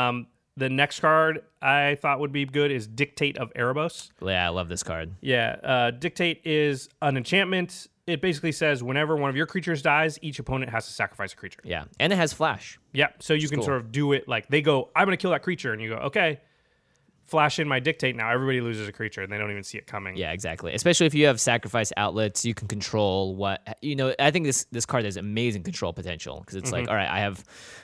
The next card I thought would be good is Dictate of Erebos. Yeah, I love this card. Yeah, Dictate is an enchantment. It basically says whenever one of your creatures dies, each opponent has to sacrifice a creature. Yeah, and it has flash. Yeah, so you can cool. sort of do it like they go, I'm going to kill that creature, and you go, okay, flash in my Dictate now. Everybody loses a creature, and they don't even see it coming. Yeah, exactly. Especially if you have sacrifice outlets, you can control what I think this card has amazing control potential because it's like, all right, I have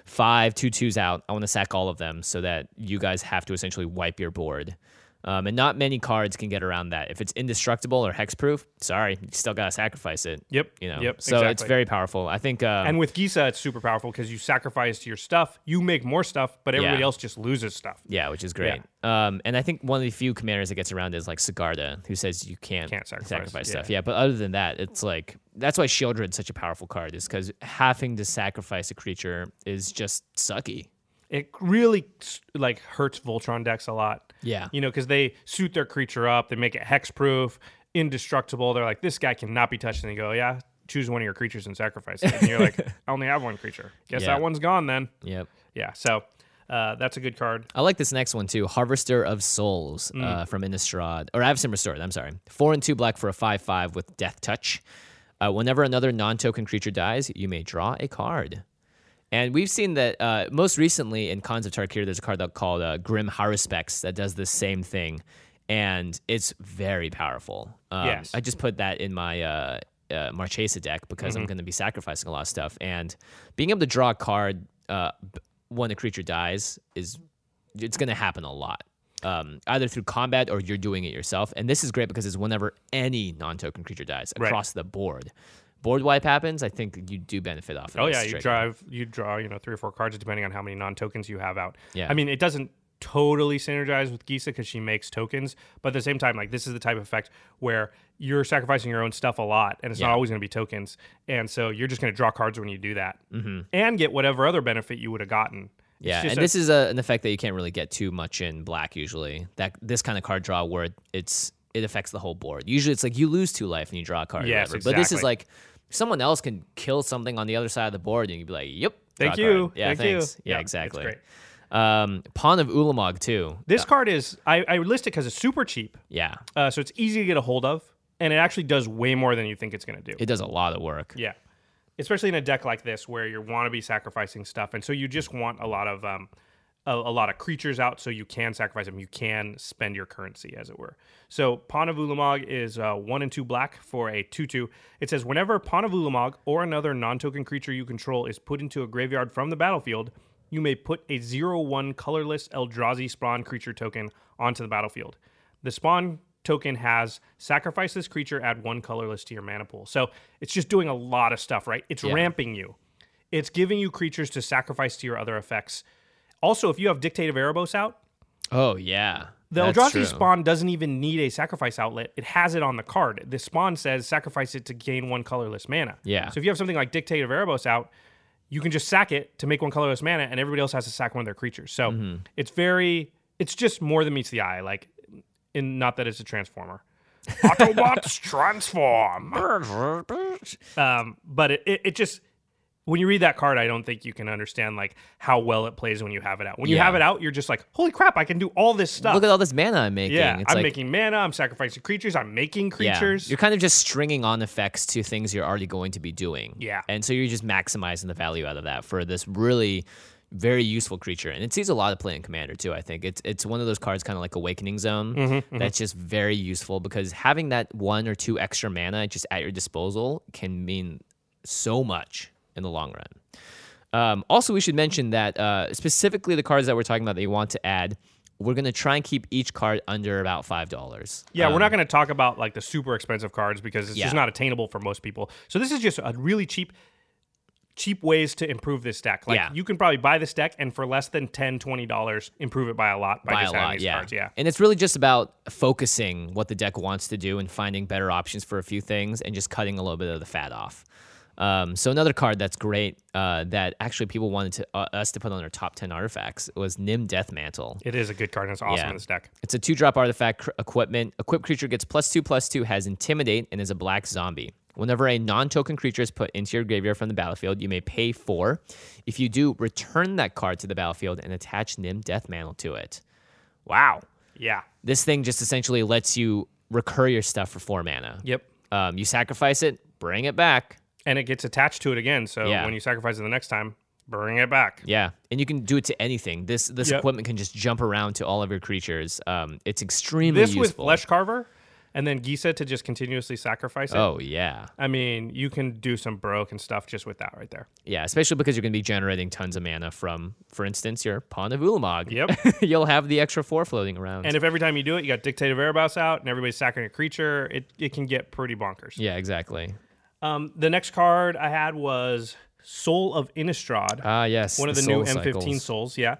5 2/2s out. I want to sack all of them so that you guys have to essentially wipe your board. And not many cards can get around that. If it's indestructible or hexproof, sorry, you still gotta sacrifice it. Yep. You know. Yep. So exactly. it's very powerful. I think. And with Gisa, it's super powerful because you sacrifice your stuff, you make more stuff, but everybody Yeah. else just loses stuff. yeah, which is great. And I think one of the few commanders that gets around is like Sigarda, who says you can't sacrifice, stuff. yeah. Yeah, but other than that, it's like that's why Shieldred's such a powerful card, is because having to sacrifice a creature is just sucky. It really like hurts Voltron decks a lot. Yeah. You know, because they suit their creature up, they make it hexproof, indestructible. They're like, this guy cannot be touched. And they go, yeah, choose one of your creatures and sacrifice it. And you're like, I only have one creature. Guess Yeah. that one's gone then. Yep. Yeah. So that's a good card. I like this next one too. Harvester of Souls from Innistrad. Or Avacyn Restored, I'm sorry. 4 and 2 black for a 5/5 with Death Touch. Whenever another non-token creature dies, you may draw a card. And we've seen that most recently in Khans of Tarkir, there's a card called Grim Haruspex that does the same thing. And it's very powerful. Yes. I just put that in my Marchesa deck because I'm going to be sacrificing a lot of stuff. And being able to draw a card when a creature dies it's going to happen a lot. Either through combat or you're doing it yourself. And this is great because it's whenever any non-token creature dies across the board. Board wipe happens, I think you do benefit off of Oh this yeah, trigger. you draw, 3 or 4 cards depending on how many non-tokens you have out. Yeah. I mean, it doesn't totally synergize with Gisa because she makes tokens, but at the same time, like this is the type of effect where you're sacrificing your own stuff a lot, and it's not always going to be tokens, and so you're just going to draw cards when you do that, and get whatever other benefit you would have gotten. Yeah, and this is an effect that you can't really get too much in black usually. That this kind of card draw where it affects the whole board. Usually it's like you lose 2 life and you draw a card. Yes, or whatever. But this is exactly. like someone else can kill something on the other side of the board and you'd be like, yep, Thank draw a you. card. Yeah, Thank thanks. you. Yeah, Yeah, exactly. it's Pawn of Ulamog too. This card is I list it because it's super cheap, Yeah, so it's easy to get a hold of, and it actually does way more than you think it's going to do. it does a lot of work. Yeah, especially in a deck like this where you want to be sacrificing stuff, and so you just want a lot of creatures out, so you can sacrifice them. You can spend your currency, as it were. So Pawn of Ulamog is 1 and 2 black for a 2/2. It says whenever Pawn of Ulamog or another non-token creature you control is put into a graveyard from the battlefield, you may put a 0/1 colorless Eldrazi spawn creature token onto the battlefield. The spawn token has sacrifice this creature, add 1 colorless to your mana pool. So it's just doing a lot of stuff, right? It's ramping you. It's giving you creatures to sacrifice to your other effects. Also, if you have Dictate of Erebos out, Oh yeah, the that's Eldrazi true. spawn doesn't even need a sacrifice outlet. It has it on the card. The spawn says sacrifice it to gain 1 colorless mana. Yeah. So if you have something like Dictate of Erebos out, you can just sack it to make 1 colorless mana, and everybody else has to sack one of their creatures. So it's just more than meets the eye. Like, not that it's a transformer. Autobots transform. But it just, when you read that card, I don't think you can understand like how well it plays when you have it out. When you Yeah. have it out, you're just like, holy crap, I can do all this stuff. Look at all this mana I'm making. Yeah, It's I'm like, making mana, I'm sacrificing creatures, I'm making yeah, creatures. you're kind of just stringing on effects to things you're already going to be doing. Yeah. And so you're just maximizing the value out of that for this really very useful creature, and it sees a lot of play in Commander too. I think it's one of those cards, kind of like Awakening Zone, that's just very useful because having that 1 or 2 extra mana just at your disposal can mean so much in the long run. Also, we should mention that specifically the cards that we're talking about that you want to add, we're going to try and keep each card under about $5. Yeah, we're not going to talk about like the super expensive cards because it's just not attainable for most people. So this is just a really cheap ways to improve this deck. Like you can probably buy this deck and for less than $10, $20 improve it by a lot by just having these cards. Yeah. And it's really just about focusing what the deck wants to do and finding better options for a few things and just cutting a little bit of the fat off. So another card that's great that actually people wanted us to put on our top 10 artifacts was Nim Deathmantle. It is a good card and it's awesome in this deck. It's a 2-drop artifact equipment. Equipped creature gets +2/+2, has Intimidate, and is a black zombie. Whenever a non-token creature is put into your graveyard from the battlefield, you may pay 4. If you do, return that card to the battlefield and attach Nim Deathmantle to it. Wow. Yeah. This thing just essentially lets you recur your stuff for 4 mana. Yep. You sacrifice it, bring it back. And it gets attached to it again, so when you sacrifice it the next time, bring it back. Yeah, and you can do it to anything. This equipment can just jump around to all of your creatures. It's extremely useful. With Flesh Carver, and then Gisa to just continuously sacrifice it. Oh, yeah. I mean, you can do some broken stuff just with that right there. Yeah, especially because you're going to be generating tons of mana from, for instance, your Pawn of Ulamog. Yep. You'll have the extra 4 floating around. And if every time you do it, you got Dictative Erebos out, and everybody's sacking a creature, it can get pretty bonkers. Yeah, exactly. The next card I had was Soul of Innistrad. Ah, yes. One of the new Soul M15 cycles. souls, yeah.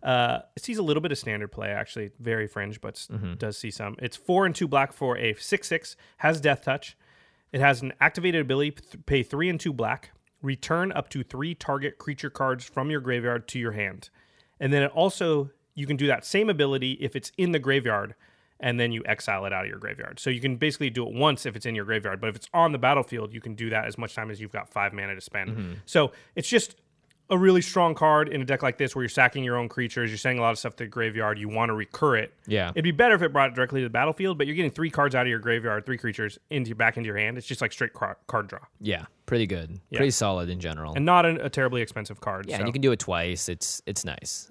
It sees a little bit of standard play, actually. Very fringe, but does see some. It's 4 and 2 black for a 6/6, has Death Touch. It has an activated ability, pay 3 and 2 black, return up to 3 target creature cards from your graveyard to your hand. And then it also, you can do that same ability if it's in the graveyard, and then you exile it out of your graveyard. So you can basically do it once if it's in your graveyard, but if it's on the battlefield, you can do that as much time as you've got 5 mana to spend. So it's just a really strong card in a deck like this where you're sacking your own creatures, you're sending a lot of stuff to the graveyard, you want to recur it. Yeah. It'd be better if it brought it directly to the battlefield, but you're getting 3 cards out of your graveyard, 3 creatures back into your hand. It's just like straight card draw. Yeah, pretty good. Yeah. Pretty solid in general. And not a terribly expensive card. Yeah, so. and you can do it twice. It's nice.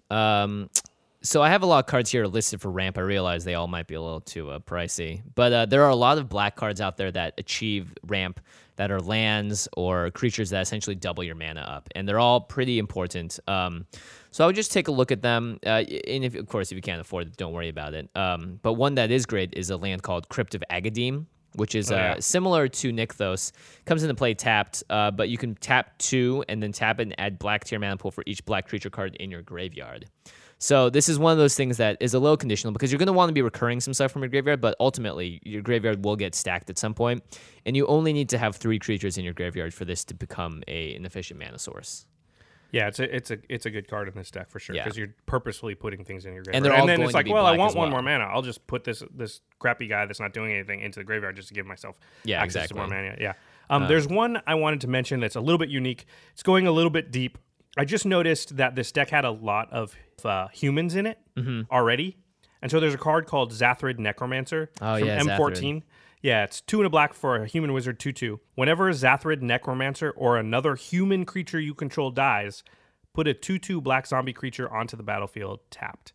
So I have a lot of cards here listed for ramp. I realize they all might be a little too pricey. But there are a lot of black cards out there that achieve ramp that are lands or creatures that essentially double your mana up. And they're all pretty important. So I would just take a look at them. And if you can't afford it, don't worry about it. But one that is great is a land called Crypt of Agadim, which is similar to Nykthos. Comes into play tapped, but you can tap 2 and then tap it and add black to your mana pool for each black creature card in your graveyard. So this is one of those things that is a little conditional because you're going to want to be recurring some stuff from your graveyard, but ultimately your graveyard will get stacked at some point, and you only need to have 3 creatures in your graveyard for this to become an efficient mana source. Yeah, it's a good card in this deck for sure because you're purposefully putting things in your graveyard. And they're all then going it's like, to be well, I black want as one well. more mana. I'll just put this crappy guy that's not doing anything into the graveyard just to give myself access to more mana. Yeah. There's one I wanted to mention that's a little bit unique. It's going a little bit deep. I just noticed that this deck had a lot of humans in it already. And so there's a card called Zathrid Necromancer from M14. Zathrid. Yeah, it's 2 and a black for a human wizard 2/2. Whenever a Zathrid Necromancer or another human creature you control dies, put a 2/2 black zombie creature onto the battlefield tapped.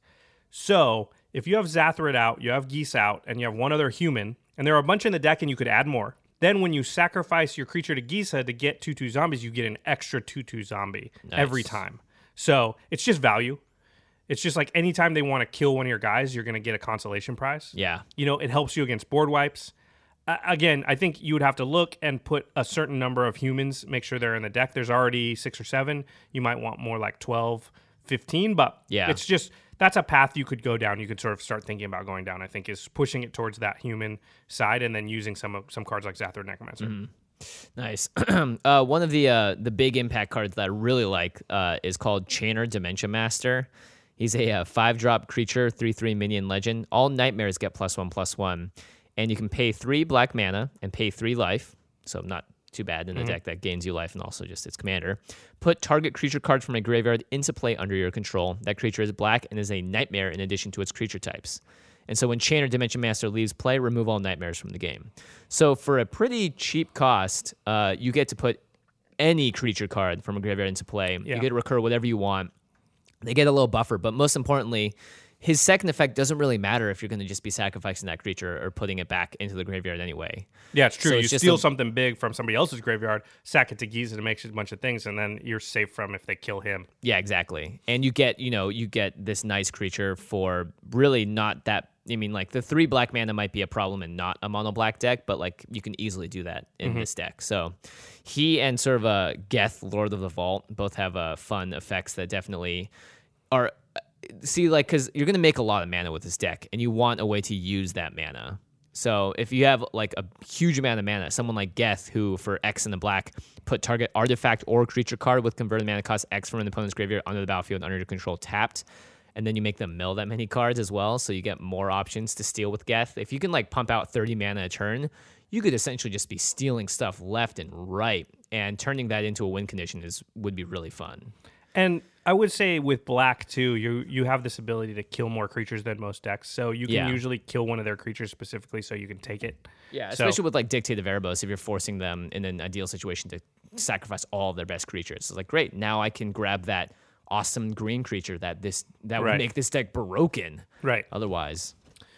So if you have Zathrid out, you have Geese out, and you have one other human, and there are a bunch in the deck and you could add more. Then when you sacrifice your creature to Gisa to get 2/2 zombies, you get an extra 2/2 zombie every time. So it's just value. It's just like anytime they want to kill one of your guys, you're going to get a consolation prize. Yeah. You know, it helps you against board wipes. Again, I think you would have to look and put a certain number of humans, make sure they're in the deck. There's already 6 or 7. You might want more like 12, 15, but it's just, that's a path you could go down. You could sort of start thinking about going down, I think, is pushing it towards that human side and then using some cards like Zathrid Necromancer. Nice. One of the big impact cards that I really like is called Chainer Dementia Master. He's a 5-drop creature, 3/3 minion legend. All nightmares get +1/+1. And you can pay 3 black mana and pay 3 life. So not too bad in a deck that gains you life and also just its commander. Put target creature card from a graveyard into play under your control. That creature is black and is a nightmare in addition to its creature types. And so when Chainer Dimension Master leaves play, remove all nightmares from the game. So for a pretty cheap cost, you get to put any creature card from a graveyard into play. You get to recur whatever you want. they get a little buffer. But most importantly, his second effect doesn't really matter if you're going to just be sacrificing that creature or putting it back into the graveyard anyway. Yeah, it's true. So you it's just steal something big from somebody else's graveyard, sack it to Giza to make a bunch of things, and then you're safe from if they kill him. Yeah, exactly. And you get this nice creature for really not that. I mean, like the 3 black mana might be a problem in not a mono black deck, but like you can easily do that in this deck. So he and sort of a Geth, Lord of the Vault, both have fun effects that definitely are. See, like, because you're going to make a lot of mana with this deck, and you want a way to use that mana. So if you have, like, a huge amount of mana, someone like Geth, who, for X in the black, put target artifact or creature card with converted mana cost X from an opponent's graveyard onto the battlefield under your control tapped, and then you make them mill that many cards as well, so you get more options to steal with Geth. If you can, like, pump out 30 mana a turn, you could essentially just be stealing stuff left and right, and turning that into a win condition would be really fun. And I would say with black too, you have this ability to kill more creatures than most decks, so you can usually kill one of their creatures specifically, so you can take it. Yeah, especially with like Dictative Erebos, if you're forcing them in an ideal situation to sacrifice all of their best creatures. It's like, great, now I can grab that awesome green creature that would make this deck broken. Right. Otherwise.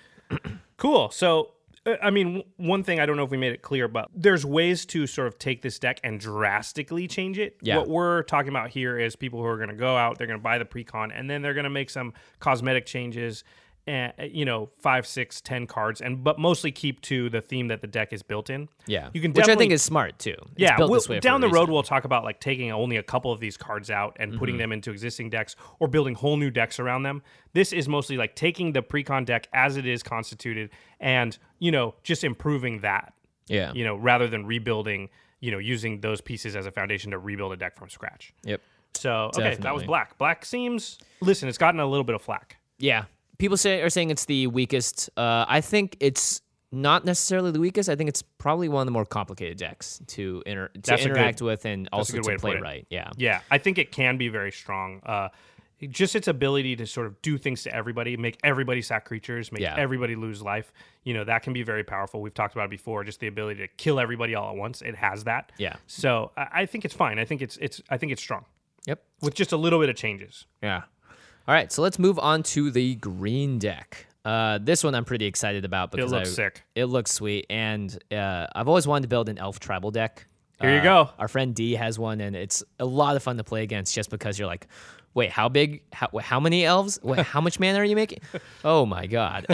Cool. So I mean, one thing, I don't know if we made it clear, but there's ways to sort of take this deck and drastically change it. Yeah. What we're talking about here is people who are going to go out, they're going to buy the precon, and then they're going to make some cosmetic changes, and 5, 6, 10 cards, but mostly keep to the theme that the deck is built in. Yeah, you can which I think is smart too. It's built this way down for the a road reason. we'll talk about like taking only a couple of these cards out and putting them into existing decks or building whole new decks around them. This is mostly like taking the precon deck as it is constituted and just improving that. Yeah. Rather than rebuilding, using those pieces as a foundation to rebuild a deck from scratch. Yep. So okay, that was Definitely. black. Black seems. Listen, it's gotten a little bit of flack. Yeah. People are saying it's the weakest. I think it's not necessarily the weakest. I think it's probably one of the more complicated decks to interact with and also good way to to play put it. right. Yeah. Yeah, I think it can be very strong. Just its ability to sort of do things to everybody, make everybody sack creatures, make everybody lose life. That can be very powerful. We've talked about it before. Just the ability to kill everybody all at once. It has that. Yeah. So I think it's fine. I think it's strong. Yep. With just a little bit of changes. Yeah. All right, so let's move on to the green deck. This one I'm pretty excited about because it looks sick. It looks sweet, and I've always wanted to build an elf tribal deck. Here you go. Our friend D has one, and it's a lot of fun to play against just because you're like, wait, how big? How many elves? Wait, how much mana are you making? Oh my god.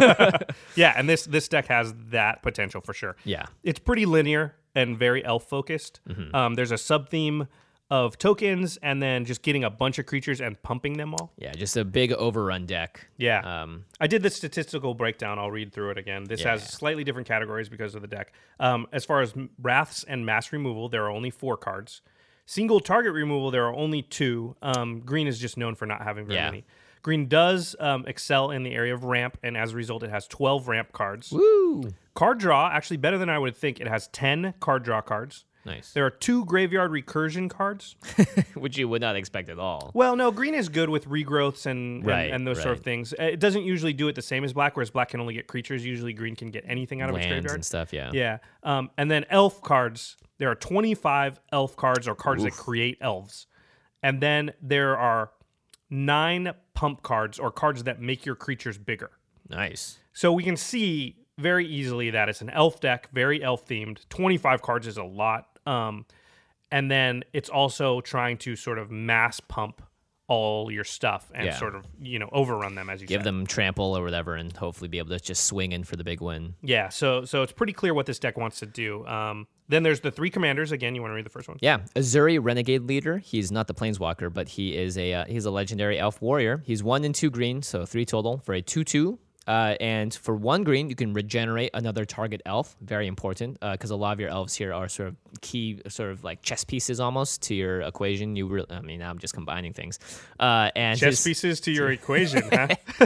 Yeah, and this deck has that potential for sure. Yeah. It's pretty linear and very elf focused. There's a sub theme of tokens and then just getting a bunch of creatures and pumping them all. Yeah, just a big overrun deck. Yeah. I did the statistical breakdown. I'll read through it again. This has slightly different categories because of the deck. As far as wraths and mass removal, there are only 4 cards. Single target removal, there are only 2. Green is just known for not having very many. Green does excel in the area of ramp, and as a result, it has 12 ramp cards. Woo! Card draw, actually better than I would think. It has 10 card draw cards. Nice. There are 2 graveyard recursion cards. Which you would not expect at all. Well, no, green is good with regrowths and those sort of right. things. It doesn't usually do it the same as black, whereas black can only get creatures. Usually green can get anything out of its Lands graveyard. and stuff, yeah. Yeah. And then elf cards. There are 25 elf cards or cards that create elves. And then there are 9 pump cards or cards that make your creatures bigger. Nice. So we can see very easily that it's an elf deck, very elf themed. 25 cards is a lot. And then it's also trying to sort of mass pump all your stuff and sort of, overrun them, as you Give said. them trample or whatever and hopefully be able to just swing in for the big win. Yeah, so it's pretty clear what this deck wants to do. Then there's the 3 commanders. Again, you want to read the first one? Yeah, Azuri Renegade Leader. He's not the Planeswalker, but he is he's a legendary elf warrior. He's 1 and 2 green, so 3 total for a 2/2. And for 1 green, you can regenerate another target elf. Very important, because a lot of your elves here are sort of key, sort of like chess pieces almost to your equation. I'm just combining things. And Chess pieces to your equation, huh?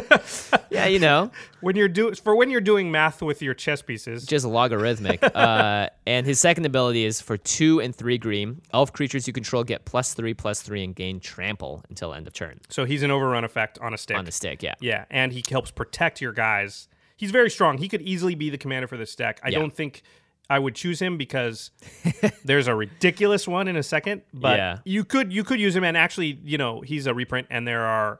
Yeah, When you're doing math with your chess pieces. just logarithmic. And his second ability is for 2 and 3 green. Elf creatures you control get +3/+3 and gain trample until end of turn. So he's an overrun effect on a stick. On the stick, yeah. Yeah, and he helps protect your guys. He's very strong. He could easily be the commander for this deck. I I would choose him because there's a ridiculous one in a second. But Yeah. you could use him, and actually, he's a reprint, and there are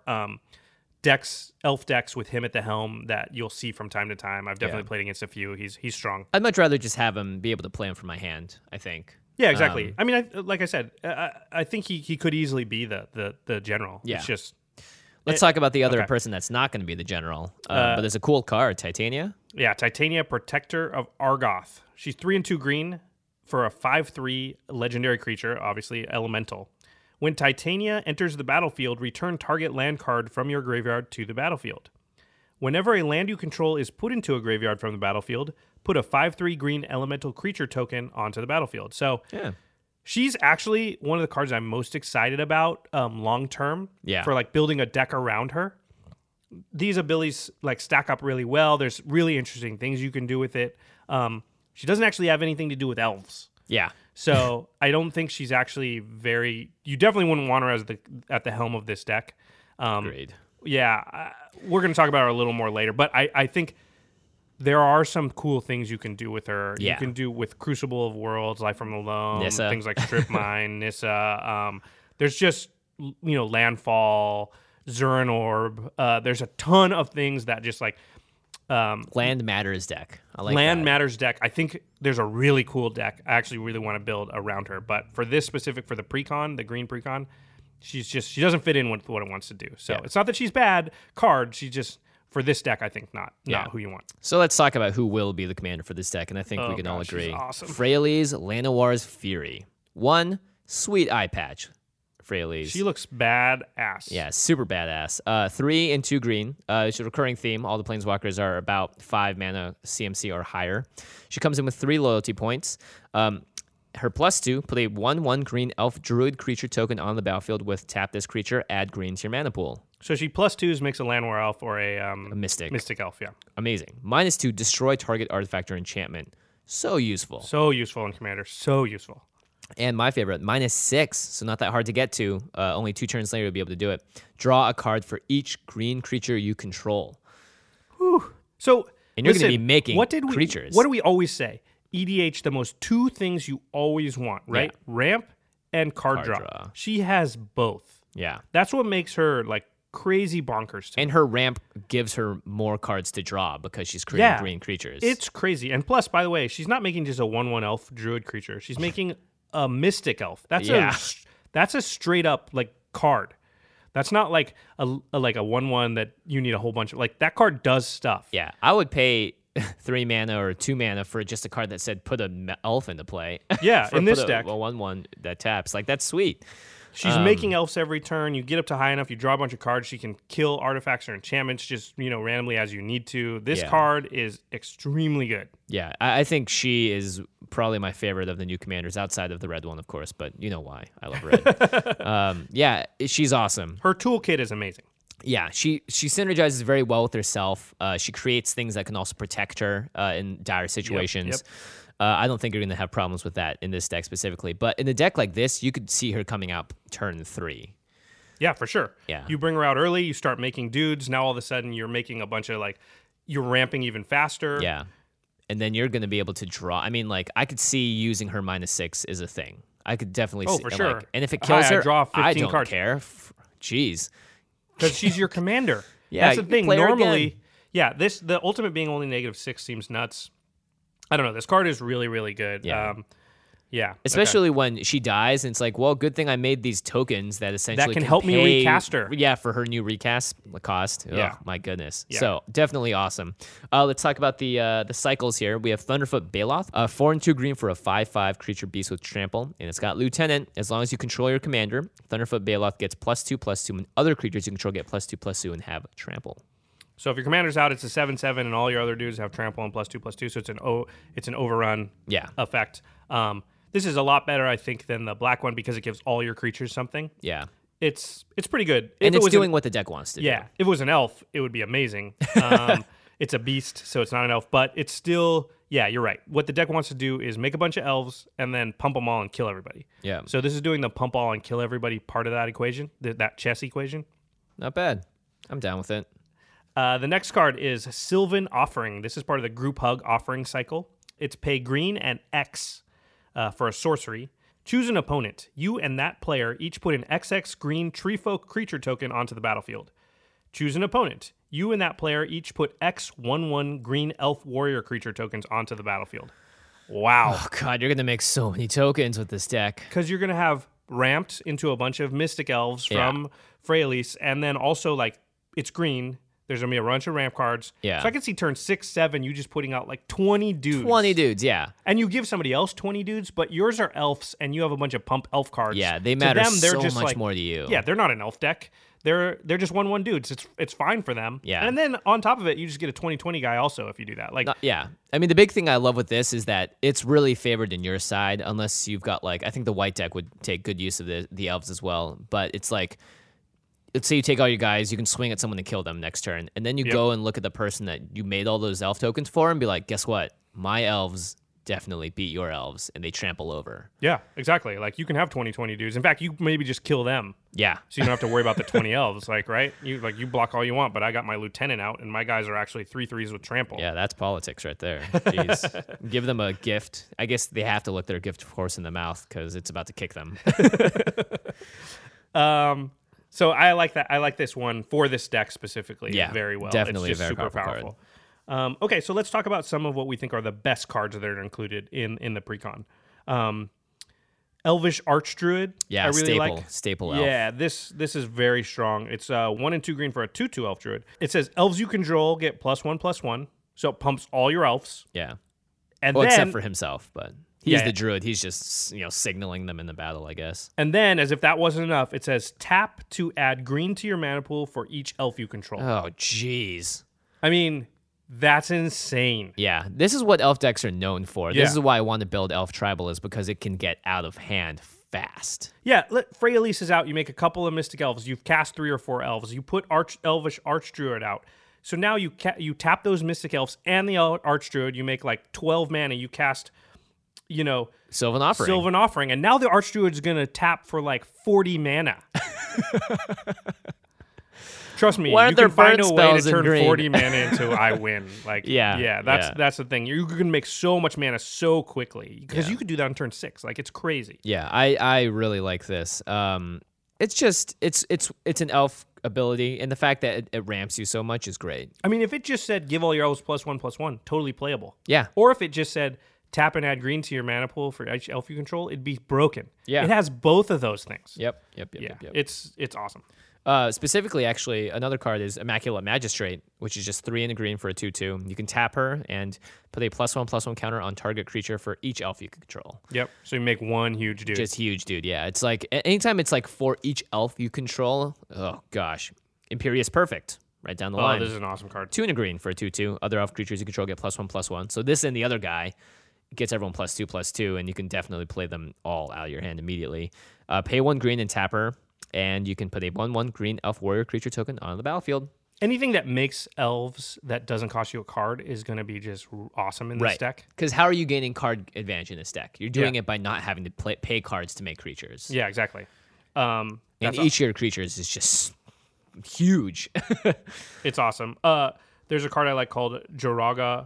elf decks with him at the helm that you'll see from time to time. I've definitely played against a few. He's strong. I'd much rather just have him be able to play him from my hand, I think. Yeah, exactly. I mean, like I said, I think he could easily be the general. Yeah. It's just Let's talk about the other person that's not going to be the general. But there's a cool card, Titania. yeah, Titania, Protector of Argoth. She's 3/2 green for a 5/3 legendary creature, obviously elemental. When Titania enters the battlefield, return target land card from your graveyard to the battlefield. Whenever a land you control is put into a graveyard from the battlefield, put a 5/3 green elemental creature token onto the battlefield. So Yeah. she's actually one of the cards I'm most excited about long term for like building a deck around her. These abilities like stack up really well. There's really interesting things you can do with it. She doesn't actually have anything to do with elves. Yeah. So I don't think she's actually very. You definitely wouldn't want her as at the helm of this deck. Agreed. Yeah, we're going to talk about her a little more later, but I think there are some cool things you can do with her. Yeah. You can do with Crucible of Worlds, Life from the Loam, Nissa. things like Strip Mine, Nissa. There's just Landfall, Zurin Orb. There's a ton of things that just like. Land Matters deck. I like Land that. Matters deck. I think there's a really cool deck. I actually really want to build around her. But for this specific, for the precon, the green precon, she doesn't fit in with what it wants to do. So it's not that she's bad card. She just, for this deck, I think not who you want. So let's talk about who will be the commander for this deck, and I think we can all gosh, she's agree. awesome. Freyalise Llanowar's Fury. One sweet eye patch. Freyalise. She looks badass. Yeah, super badass. 3 and 2 green. It's a recurring theme. All the planeswalkers are about 5 mana CMC or higher. She comes in with 3 loyalty points. Her +2, put a 1/1 green elf druid creature token on the battlefield with tap this creature, add green to your mana pool. So she +2s makes a Llanowar elf or a Mystic. Mystic elf, yeah. Amazing. -2, destroy target artifact or enchantment. So useful. So useful in Commander. So useful. And my favorite, -6, so not that hard to get to. Only 2 turns later you'll be able to do it. Draw a card for each green creature you control. So And you're going to listen, be making creatures. What do we always say? EDH, the most 2 things you always want, right? Yeah. Ramp and card draw. draw. She has both. Yeah. That's what makes her like crazy bonkers to me. And her ramp gives her more cards to draw because she's creating green creatures. It's crazy. And plus, by the way, she's not making just a 1/1 elf druid creature. She's making a mystic elf. That's a straight up like card. That's not like a 1/1 that you need a whole bunch of. Like that card does stuff. Yeah, I would pay 3 mana or 2 mana for just a card that said put an elf into play. Yeah, in this put deck. a 1/1 that taps. Like that's sweet. She's making elves every turn. You get up to high enough, you draw a bunch of cards. She can kill artifacts or enchantments just randomly as you need to. This card is extremely good. Yeah, I think she is probably my favorite of the new commanders outside of the red one, of course. But you know why I love red. Yeah, she's awesome. Her toolkit is amazing. Yeah, she synergizes very well with herself. She creates things that can also protect her in dire situations. Yep. I don't think you're going to have problems with that in this deck specifically. But in a deck like this, you could see her coming out turn 3. Yeah, for sure. Yeah. You bring her out early, you start making dudes. Now all of a sudden you're making a bunch of you're ramping even faster. Yeah. And then you're going to be able to draw. I mean, I could see using her -6 is a thing. I could definitely see. For sure. And if it kills her, draw 15 I don't cards. care. Jeez. Because she's your commander. Yeah, That's the you thing. play her Normally, again. yeah, the ultimate being only -6 seems nuts. I don't know. This card is really, really good. Yeah. Yeah. Especially when she dies, and it's like, well, good thing I made these tokens that essentially can help me pay- recast her. Yeah, for her new recast cost. Ugh, Yeah. my goodness. Yeah. So definitely awesome. Let's talk about the cycles here. We have Thunderfoot Baloth, 4 and 2 green for a 5/5 creature beast with trample, and it's got Lieutenant. As long as you control your commander, Thunderfoot Baloth gets +2/+2, and other creatures you control get +2/+2 and have trample. So if your commander's out, it's a 7/7, and all your other dudes have trample and +2/+2. So it's an overrun effect. This is a lot better, I think, than the black one because it gives all your creatures something. Yeah. It's pretty good. And If it's it was doing what the deck wants to do. Yeah, if it was an elf, it would be amazing. It's a beast, so it's not an elf, but it's still, yeah, you're right. What the deck wants to do is make a bunch of elves and then pump them all and kill everybody. Yeah. So this is doing the pump all and kill everybody part of that equation, that chess equation. Not bad. I'm down with it. The next card is Sylvan Offering. This is part of the Group Hug offering cycle. It's pay green and X for a sorcery. Choose an opponent. You and that player each put an XX green Treefolk creature token onto the battlefield. Choose an opponent. You and that player each put X11 green elf warrior creature tokens onto the battlefield. Wow. Oh, God, you're going to make so many tokens with this deck. Because you're going to have ramped into a bunch of Mystic Elves from Freyalise, and then also, like, it's green. There's going to be a bunch of ramp cards. Yeah. So I can see turn 6, 7, you just putting out like 20 dudes. 20 dudes, yeah. And you give somebody else 20 dudes, but yours are elves, and you have a bunch of pump elf cards. Yeah, they matter to them, they're so just much like, more to you. Yeah, they're not an elf deck. They're just 1/1 dudes. It's fine for them. Yeah. And then on top of it, you just get a 20/20 guy also if you do that. Like, Yeah. I mean, the big thing I love with this is that it's really favored in your side, unless you've got, like, I think the white deck would take good use of the elves as well. But it's like, let's say you take all your guys, you can swing at someone to kill them next turn. And then you go and look at the person that you made all those elf tokens for and be like, guess what? My elves definitely beat your elves, and they trample over. yeah, exactly. Like, you can have 20/20 dudes. In fact, you maybe just kill them. Yeah. So you don't have to worry about the 20 elves, like, right? You block all you want, but I got my lieutenant out, and my guys are actually 3/3s with trample. Yeah, that's politics right there. Jeez. Give them a gift. I guess they have to look their gift horse in the mouth because it's about to kick them. So I like that. I like this one for this deck specifically very well. Definitely it's just a very super powerful powerful. Okay, so let's talk about some of what we think are the best cards that are included in the precon. Elvish Archdruid. Yeah, I really staple like. elf. Yeah, this is very strong. It's 1 and 2 green for a 2/2 elf druid. It says elves you control get +1/+1, so it pumps all your elves. Yeah. And Well, then, except for himself, but he's Yeah. the druid. He's just, signaling them in the battle, I guess. and then, as if that wasn't enough, it says tap to add green to your mana pool for each elf you control. Oh, jeez. I mean, that's insane. Yeah, this is what elf decks are known for. Yeah. This is why I want to build elf tribal, is because it can get out of hand fast. Yeah, Freyalise is out. You make a couple of Mystic Elves. You've cast 3 or 4 elves. You put Elvish Archdruid out. So now you tap those Mystic Elves and the Archdruid. You make like 12 mana. You cast, Sylvan Offering. Sylvan Offering. And now the Archdruid's going to tap for like 40 mana. Trust me, Why you aren't there can find burn a way to spells in turn green? 40 mana into I win. Like, Yeah, that's the thing. You can make so much mana so quickly because you could do that on turn 6. Like, it's crazy. Yeah, I really like this. It's just it's an elf ability, and the fact that it ramps you so much is great. I mean, if it just said give all your elves +1/+1, totally playable. Yeah. Or if it just said tap and add green to your mana pool for each elf you control, it'd be broken. Yeah. It has both of those things. Yep. Yeah. Yep. It's awesome. Specifically, actually, another card is Immaculate Magistrate, which is just 3 and a green for a 2/2. You can tap her and put a +1/+1 counter on target creature for each elf you control. Yep. So you make one huge dude. Just huge, dude. Yeah, it's like anytime it's like for each elf you control. Oh gosh, Imperious Perfect, right down the line. This is an awesome card. 2 and a green for a 2/2. Other elf creatures you control get +1/+1. So this and the other guy gets everyone +2/+2, and you can definitely play them all out of your hand immediately. Pay 1 green and tap her, and you can put a 1/1 green elf warrior creature token on the battlefield. Anything that makes elves that doesn't cost you a card is going to be just awesome in this deck. Because how are you gaining card advantage in this deck? You're doing Yeah. it by not having to pay cards to make creatures. Yeah, exactly. And That's each of your creatures is just huge. It's awesome. There's a card I like called Joraga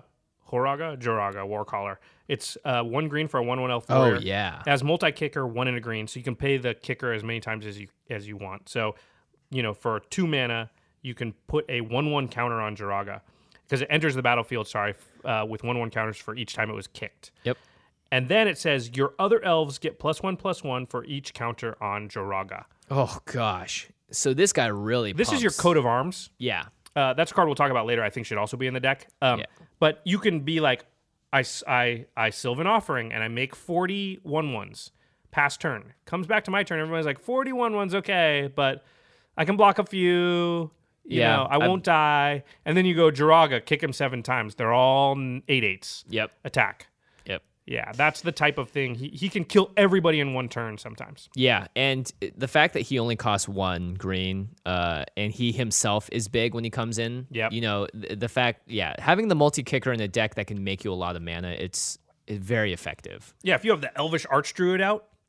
Warcaller. It's 1 green for a 1/1 elf warrior. Oh, yeah. It has multi-kicker, 1 and a green, so you can pay the kicker as many times as you want. So, for 2 mana, you can put a 1/1 counter on Joraga because it enters the battlefield, with 1/1 counters for each time it was kicked. Yep. And then it says your other elves get +1/+1 for each counter on Joraga. Oh, gosh. So this guy really This is your pumps. coat of arms. Yeah. That's a card we'll talk about later. I think should also be in the deck. But you can be like, I Sylvan Offering and I make 40 1/1s. Pass turn. Comes back to my turn. Everybody's like 40 1/1s, okay, but I can block a few. You know, I won't die. And then you go Joraga, kick him 7 times. They're all 8/8s. Yep. Attack. Yep. Yeah, that's the type of thing. He can kill everybody in one turn sometimes. Yeah, and the fact that he only costs 1 green, and he himself is big when he comes in. Yep. The fact, having the multi-kicker in a deck that can make you a lot of mana, it's very effective. Yeah, if you have the Elvish Archdruid out,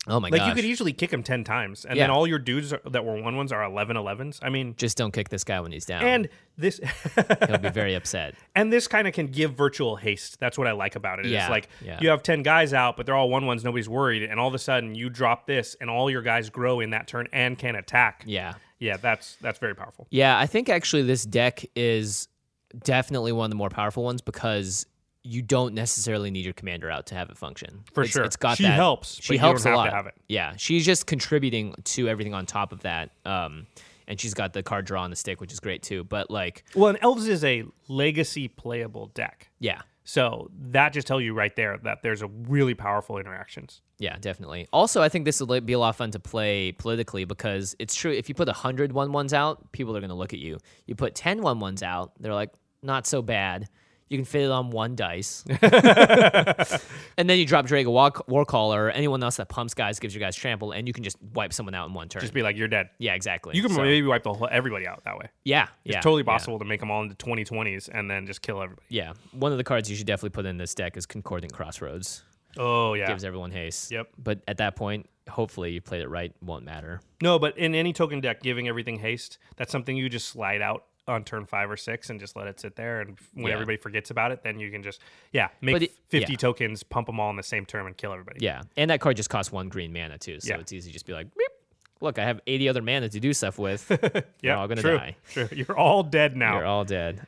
Oh my Like gosh. you could easily kick him 10 times, and Yeah. then all your dudes that were 1/1s are 11/11s. I mean, Just don't kick this guy when he's down. and this He'll be very upset. and this kind of can give virtual haste. That's what I like about it. Yeah, It's like yeah. you have 10 guys out, but they're all 1/1s. Nobody's worried, and all of a sudden you drop this, and all your guys grow in that turn and can attack. Yeah. Yeah, that's very powerful. Yeah, I think actually this deck is definitely one of the more powerful ones because you don't necessarily need your commander out to have it function. For It's- sure. It's got She that. helps, She but you helps don't a have lot. to have it. Yeah, she's just contributing to everything on top of that. And she's got the card draw on the stick, which is great too. But like, Well, and Elves is a legacy playable deck. yeah. So that just tells you right there that there's a really powerful interactions. Yeah, definitely. Also, I think this will be a lot of fun to play politically because it's true. If you put 100 1/1s out, people are going to look at you. You put 10 1/1s out, they're like, not so bad. You can fit it on one dice. And then you drop Drago Warcaller or anyone else that pumps guys, gives your guys trample, and you can just wipe someone out in one turn. Just be like, you're dead. Yeah, exactly. You can So, maybe wipe everybody out that way. Yeah, It's yeah. totally yeah. possible to make them all into 20/20s and then just kill everybody. Yeah. One of the cards you should definitely put in this deck is Concordant Crossroads. Oh, yeah. Gives everyone haste. Yep. But at that point, hopefully you played it right. Won't matter. No, but in any token deck, giving everything haste, that's something you just slide out on turn 5 or 6 and just let it sit there. And when Yeah. everybody forgets about it, then you can just, make But 50 yeah. tokens, pump them all in the same turn and kill everybody. Yeah. And that card just costs 1 green mana too. So Yeah. it's easy to just be like, beep. Look, I have 80 other mana to do stuff with. You're Yeah, all going to true, die. True. You're all dead now. You're all dead.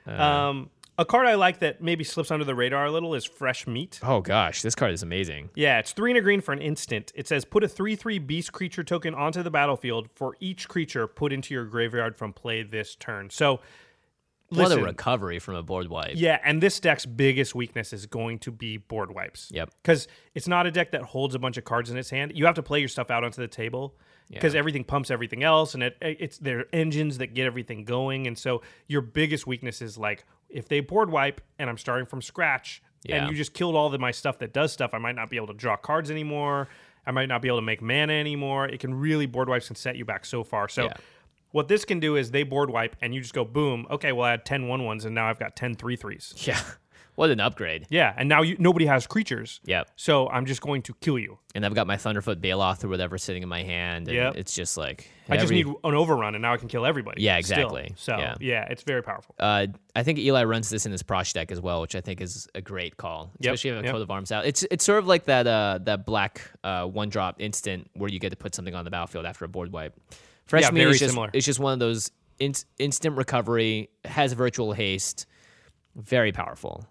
A card I like that maybe slips under the radar a little is Fresh Meat. Oh gosh, this card is amazing. Yeah, it's 3 and a green for an instant. It says put a 3/3 beast creature token onto the battlefield for each creature put into your graveyard from play this turn. So, What listen, a recovery from a board wipe. yeah, and this deck's biggest weakness is going to be board wipes. Yep. Because it's not a deck that holds a bunch of cards in its hand. You have to play your stuff out onto the table because everything pumps everything else, and it's their engines that get everything going. And so your biggest weakness is like if they board wipe and I'm starting from scratch Yeah. and you just killed all of my stuff that does stuff, I might not be able to draw cards anymore. I might not be able to make mana anymore. It can really board wipes and set you back so far. So. Yeah. What this can do is they board wipe and you just go boom. Okay, well I had 10 1/1s and now I've got 10 3/3s. Yeah. What an upgrade. Yeah, and now nobody has creatures. Yep. So I'm just going to kill you. And I've got my Thunderfoot Baloth or whatever sitting in my hand. And Yep. it's just like I just need an overrun, and now I can kill everybody. Yeah, still. exactly. So Yeah. it's very powerful. I think Eli runs this in his Prosh deck as well, which I think is a great call, Yep, especially if you have a yep. Coat of Arms out. It's sort of like that black 1-drop instant where you get to put something on the battlefield after a board wipe. Fresh Yeah, Meat very is just, similar. it's just one of those instant recovery, has virtual haste, very powerful.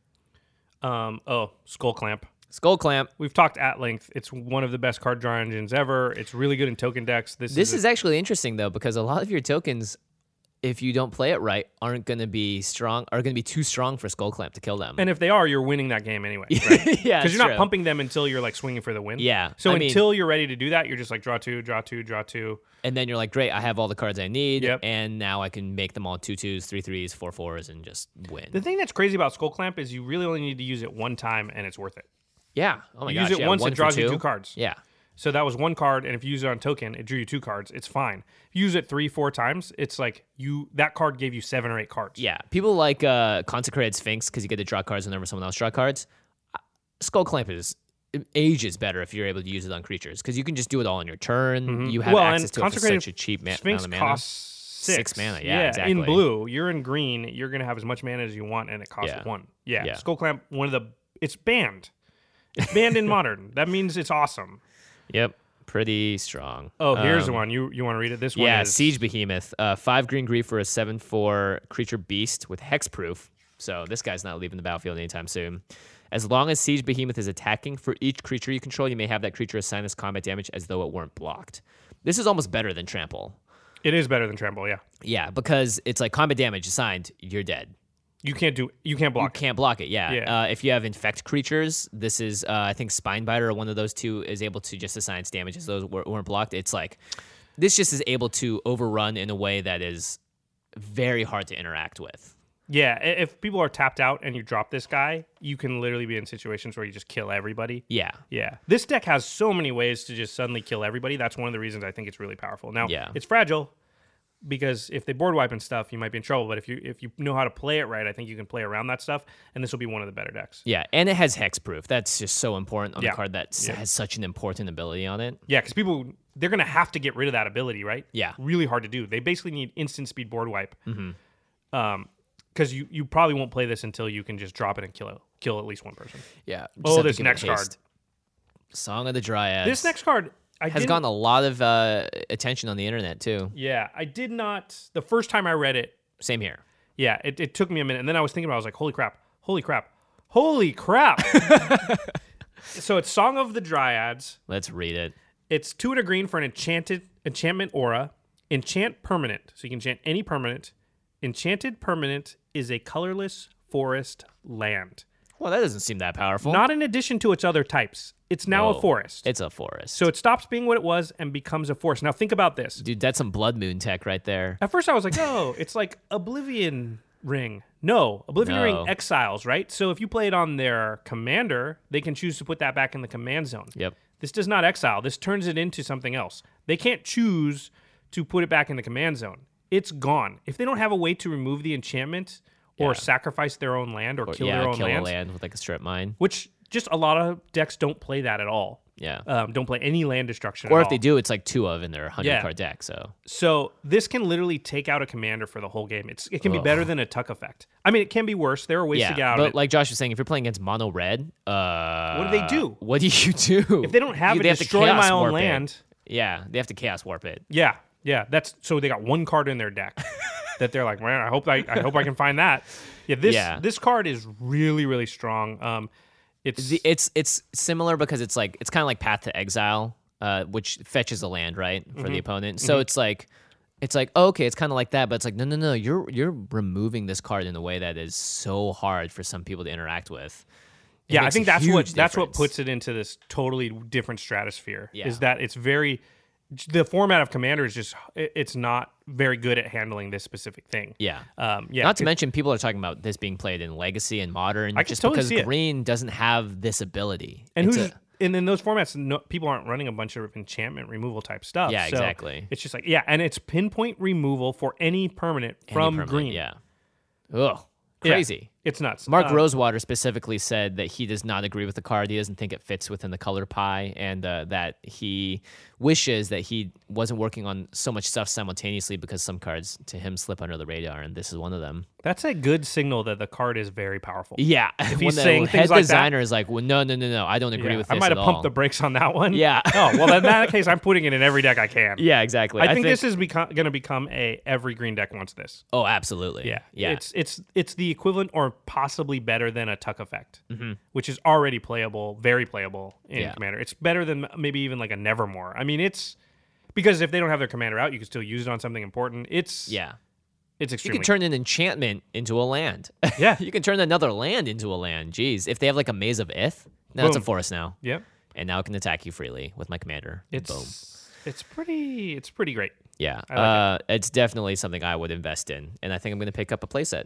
Skull Clamp. Skull Clamp. We've talked at length. It's one of the best card draw engines ever. It's really good in token decks. This is actually interesting though, because a lot of your tokens, if you don't play it right, aren't going to be strong. Are going to be too strong for Skull Clamp to kill them. and if they are, you're winning that game anyway, right? Yeah, Because it's you're not true. pumping them until you're like swinging for the win. Yeah, So I mean- until you're ready to do that, you're just like draw 2, draw 2, draw 2. And then you're like, great, I have all the cards I need, Yep. and now I can make them all 2/2s, 3/3s, 4/4s, and just win. The thing that's crazy about Skull Clamp is you really only need to use it one time, and it's worth it. Yeah. Oh my You gosh. use it yeah, once, one it for draws you two. 2 cards. Yeah. So that was 1 card, and if you use it on token, it drew you 2 cards. It's fine. If you use it 3-4 times, it's like that card gave you 7 or 8 cards. Yeah. People like Consecrated Sphinx because you get to draw cards whenever someone else draw cards. Skull Clamp is ages better if you're able to use it on creatures because you can just do it all in your turn. You have access to it for such a cheap amount Sphinx of mana. costs 6 mana, yeah, exactly. In blue, you're in green. You're gonna have as much mana as you want, and it costs Yeah. 1. Yeah. Yeah. Skull Clamp, it's banned. It's banned in Modern. That means it's awesome. Yep. Pretty strong. Oh, here's the one. You want to read it? This one Yeah, is Siege Behemoth. 5 green grief for a 7/4 creature beast with hexproof. So this guy's not leaving the battlefield anytime soon. As long as Siege Behemoth is attacking, for each creature you control, you may have that creature assign this combat damage as though it weren't blocked. This is almost better than Trample. It is better than Trample, yeah. Yeah, because it's like combat damage assigned, you're dead. You can't block You it. can't block it, yeah. Yeah. If you have infect creatures, this is, I think Spinebiter or one of those two is able to just assign its damage as those weren't blocked. It's like, this just is able to overrun in a way that is very hard to interact with. Yeah, if people are tapped out and you drop this guy, you can literally be in situations where you just kill everybody. Yeah. Yeah. This deck has so many ways to just suddenly kill everybody. That's one of the reasons I think it's really powerful. Now, Yeah. it's fragile, because if they board wipe and stuff, you might be in trouble. But if you know how to play it right, I think you can play around that stuff, and this will be one of the better decks. Yeah, and it has hexproof. That's just so important on Yeah. a card that Yeah. has such an important ability on it. Yeah, because they're going to have to get rid of that ability, right? Yeah. Really hard to do. They basically need instant speed board wipe. Mm-hmm. Because you probably won't play this until you can just drop it and kill at least one person. Yeah. just Oh, have to this give it next card. haste. Song of the Dryads. This next card has gotten a lot of attention on the internet too. Yeah, I did not. The first time I read it, Same here. yeah, it took me a minute. And then I was thinking about it, I was like, holy crap. Holy crap. Holy crap. So it's Song of the Dryads. Let's read it. It's 2 and a green for an enchantment aura. Enchant permanent. So you can enchant any permanent. Enchanted permanent is a colorless forest land. Well, that doesn't seem that powerful. Not in addition to its other types. It's now a Whoa. forest. It's a forest. So it stops being what it was and becomes a forest. Now think about this. Dude, that's some Blood Moon tech right there. At first I was like, oh, it's like Oblivion Ring. No, Oblivion No. Ring exiles, right? So if you play it on their commander, they can choose to put that back in the command zone. Yep. This does not exile. This turns it into something else. They can't choose to put it back in the command zone. It's gone. If they don't have a way to remove the enchantment or Yeah. sacrifice their own land or kill their own kill lands, a land with like a strip mine. which just a lot of decks don't play that at all. Yeah. Don't play any land destruction Or at if they all. do, it's like 2 of in their 100 Yeah. card deck. So So this can literally take out a commander for the whole game. It can be better than a Tuck effect. I mean, it can be worse. There are ways to get out but of it. like Josh was saying, if you're playing against mono red, What do they do? What do you do? If they don't have They it, to destroy chaos my own warp it. land. Yeah, they have to chaos warp it. Yeah. That's so they got one card in their deck that they're like, man, I hope I can find that. Yeah, this card is really, really strong. It's similar because it's kind of like Path to Exile, which fetches a land, right, for the opponent. So it's like oh, okay, it's kind of like that, but it's like no, you're removing this card in a way that is so hard for some people to interact with. It Yeah, I makes think a that's huge what difference. puts it into this totally different stratosphere. Yeah. Is that it's very the format of Commander is just it's not very good at handling this specific thing. Yeah. Yeah. Not to mention, people are talking about this being played in Legacy and Modern, I can just totally because see it. Green doesn't have this ability. And It's and in those formats, people aren't running a bunch of enchantment removal type stuff. Yeah, So exactly. It's just like and it's pinpoint removal for any permanent from permanent, green. Yeah. Ugh. Yeah. Crazy. It's nuts. Mark Rosewater specifically said that he does not agree with the card. He doesn't think it fits within the color pie, and that he wishes that he wasn't working on so much stuff simultaneously because some cards to him slip under the radar, and this is one of them. That's a good signal that the card is very powerful. Yeah, If when he's the saying head things like designer is like, well, no, I don't agree Yeah, with I this might at have pumped all. the brakes on that one. Yeah. Oh, well, in that case, I'm putting it in every deck I can. Yeah, exactly. I think this is going to become every green deck wants this. Oh, absolutely. Yeah. Yeah. It's the equivalent or possibly better than a Tuck effect, which is already playable, very playable in Yeah. Commander. It's better than maybe even like a Nevermore. I mean, it's because if they don't have their Commander out, you can still use it on something important. It's You extremely. can turn an enchantment into a land. Yeah. You can turn another land into a land. Jeez. If they have like a Maze of Ith, now it's a Boom. forest now. Yep. And now it can attack you freely with my commander. Boom. It's pretty great. Yeah. I like it's definitely something I would invest in. And I think I'm going to pick up a playset.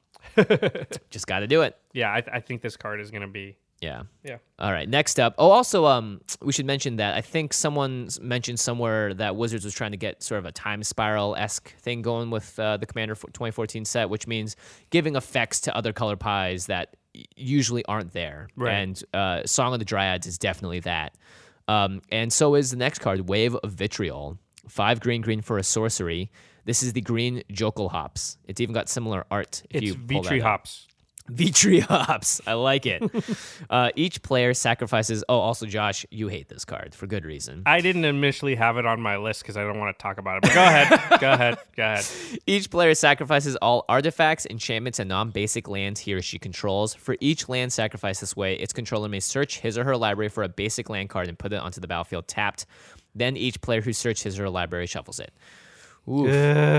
Just got to do it. Yeah, I think this card is going to be. Yeah. Yeah. All right. Next up. Oh, also, we should mention that I think someone mentioned somewhere that Wizards was trying to get sort of a time spiral-esque thing going with the Commander 2014 set, which means giving effects to other color pies that usually aren't there. Right. And Song of the Dryads is definitely that. And so is the next card, Wave of Vitriol. 5 green for a sorcery. This is the green Jokul Hops. It's even got similar art. If It's you pull that Vitri up. Hops. Vitri Hops. I like it. Each player sacrifices. Oh, also, Josh, you hate this card for good reason. I didn't initially have it on my list because I don't want to talk about it. But go ahead. Go ahead. Each player sacrifices all artifacts, enchantments, and non-basic lands he or she controls. For each land sacrificed this way, its controller may search his or her library for a basic land card and put it onto the battlefield tapped. Then each player who searched his or her library shuffles it. Oof.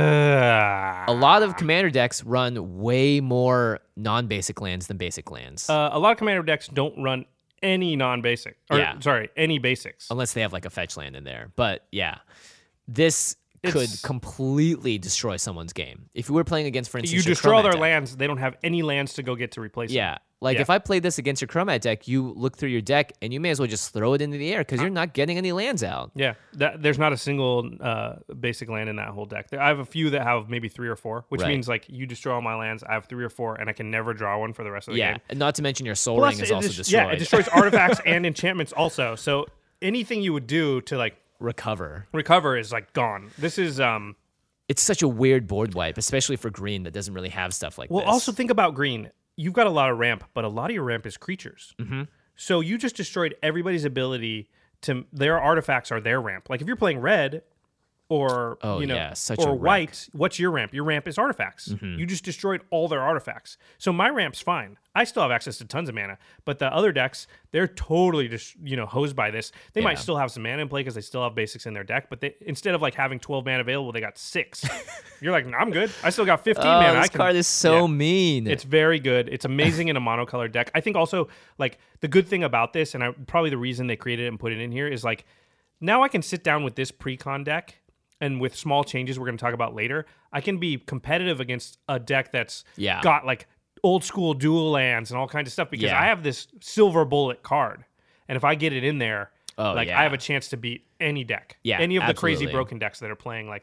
A lot of commander decks run way more non-basic lands than basic lands. A lot of Commander decks don't run any non-basic. Yeah. Sorry, any basics. Unless they have like a fetch land in there. But yeah, this could It's- completely destroy someone's game. If you were playing against, for instance, You your destroy all Chromat their deck, lands, they don't have any lands to go get to replace Yeah, them. Like Yeah. if I played this against your Chromat deck, you look through your deck and you may as well just throw it into the air because you're not getting any lands out. Yeah, there's not a single basic land in that whole deck. I have a few that have maybe 3 or 4, which Right. means like you destroy all my lands. I have 3 or 4, and I can never draw one for the rest of the Yeah, game. and not to mention your Soul Plus, Ring is also yeah, destroyed. it destroys artifacts and enchantments also. So anything you would do to like Recover. recover is like gone. This is It's such a weird board wipe, especially for green that doesn't really have stuff like well. this. Also think about green. You've got a lot of ramp, but a lot of your ramp is creatures. Mm-hmm. So you just destroyed everybody's ability to their artifacts are their ramp. Like if you're playing red or Oh, you know yeah, such or a wreck. white, what's your ramp? Your ramp is artifacts. Mm-hmm. You just destroyed all their artifacts. So my ramp's fine. I still have access to tons of mana, but the other decks, they're totally just hosed by this. They might Yeah. still have some mana in play because they still have basics in their deck, but they instead of like having 12 mana available, they got 6. You're like, I'm good. I still got 15 oh, mana. this card is so Yeah. mean. It's very good. It's amazing in a monocolored deck. I think also like the good thing about this, and probably the reason they created it and put it in here is like now I can sit down with this pre-con deck, and with small changes we're going to talk about later, I can be competitive against a deck that's Yeah. got like old school dual lands and all kinds of stuff because Yeah. I have this silver bullet card, and if I get it in there, Oh, like yeah. I have a chance to beat any deck, Yeah, any of the crazy absolutely. broken decks that are playing like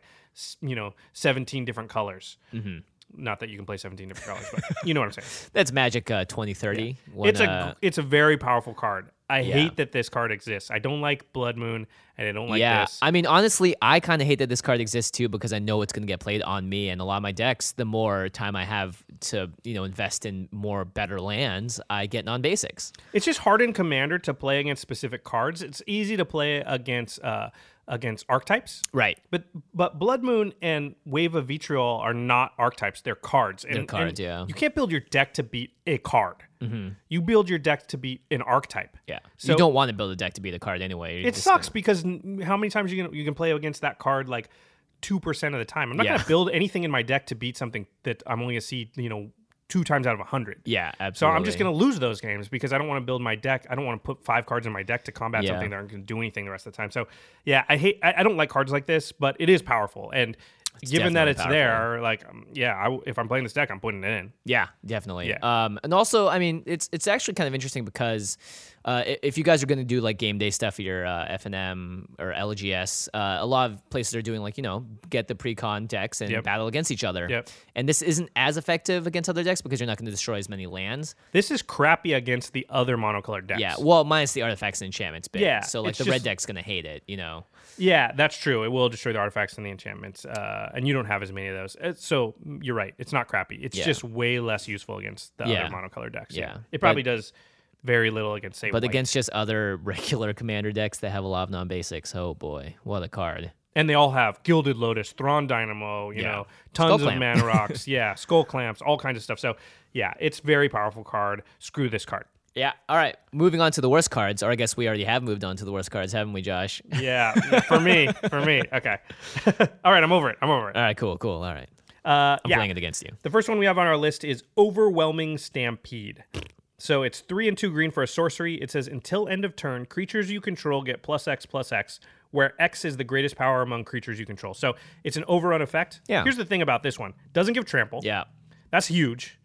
17 different colors. Mm-hmm. Not that you can play 17 different colors, but you know what I'm saying. That's Magic 2030. When, It's a very powerful card. I Yeah. hate that this card exists. I don't like Blood Moon, and I don't like yeah, this. I mean, honestly, I kind of hate that this card exists too because I know it's going to get played on me, and a lot of my decks, the more time I have to, invest in more better lands, I get non-basics. It's just hard in Commander to play against specific cards. It's easy to play against archetypes. Right. But Blood Moon and Wave of Vitriol are not archetypes. They're cards. And, cards, and yeah. You can't build your deck to beat a card. Mm-hmm. You build your deck to beat an archetype. Yeah. So you don't want to build a deck to beat a card anyway. You're it just sucks gonna- because how many times you can play against that card like 2% of the time. I'm not Yeah. going to build anything in my deck to beat something that I'm only going to see 2 times out of 100. Yeah, So absolutely. I'm just going to lose those games because I don't want to build my deck. I don't want to put 5 cards in my deck to combat Yeah. something that aren't going to do anything the rest of the time. So yeah, I don't like cards like this, but it is powerful. And given that it's definitely powerful. there, like if I'm playing this deck, I'm putting it in. Yeah, definitely. Yeah. And also, I mean, it's actually kind of interesting because if you guys are going to do like game day stuff, your FNM or LGS, a lot of places are doing like get the pre-con decks and Yep. battle against each other. Yep. And this isn't as effective against other decks because you're not going to destroy as many lands. This is crappy against the other monocolored decks. Yeah, well, minus the artifacts and enchantments bit. Yeah, So like it's the red just- deck's going to hate it. Yeah, that's true. It will destroy the artifacts and the enchantments, and you don't have as many of those. So you're right. It's not crappy. It's Yeah. just way less useful against the Yeah. other monocolored decks. Yeah. It probably But- does very little against Save But White. against just other regular commander decks that have a lot of non-basics, oh boy, what a card. And they all have Gilded Lotus, Thrawn Dynamo, Yeah. tons Skull of Clamp. mana rocks, Skull Clamps, all kinds of stuff. So yeah, it's very powerful card. Screw this card. Yeah. All right. Moving on to the worst cards, or I guess we already have moved on to the worst cards, haven't we, Josh? Yeah, for me. Okay. All right, I'm over it. All right. Cool. All right. I'm Playing it against you. The first one we have on our list is Overwhelming Stampede. So it's 3 and 2 green for a sorcery. It says until end of turn, creatures you control get +X/+X, where X is the greatest power among creatures you control. So it's an overrun effect. Yeah. Here's the thing about this one: doesn't give trample. Yeah. That's huge.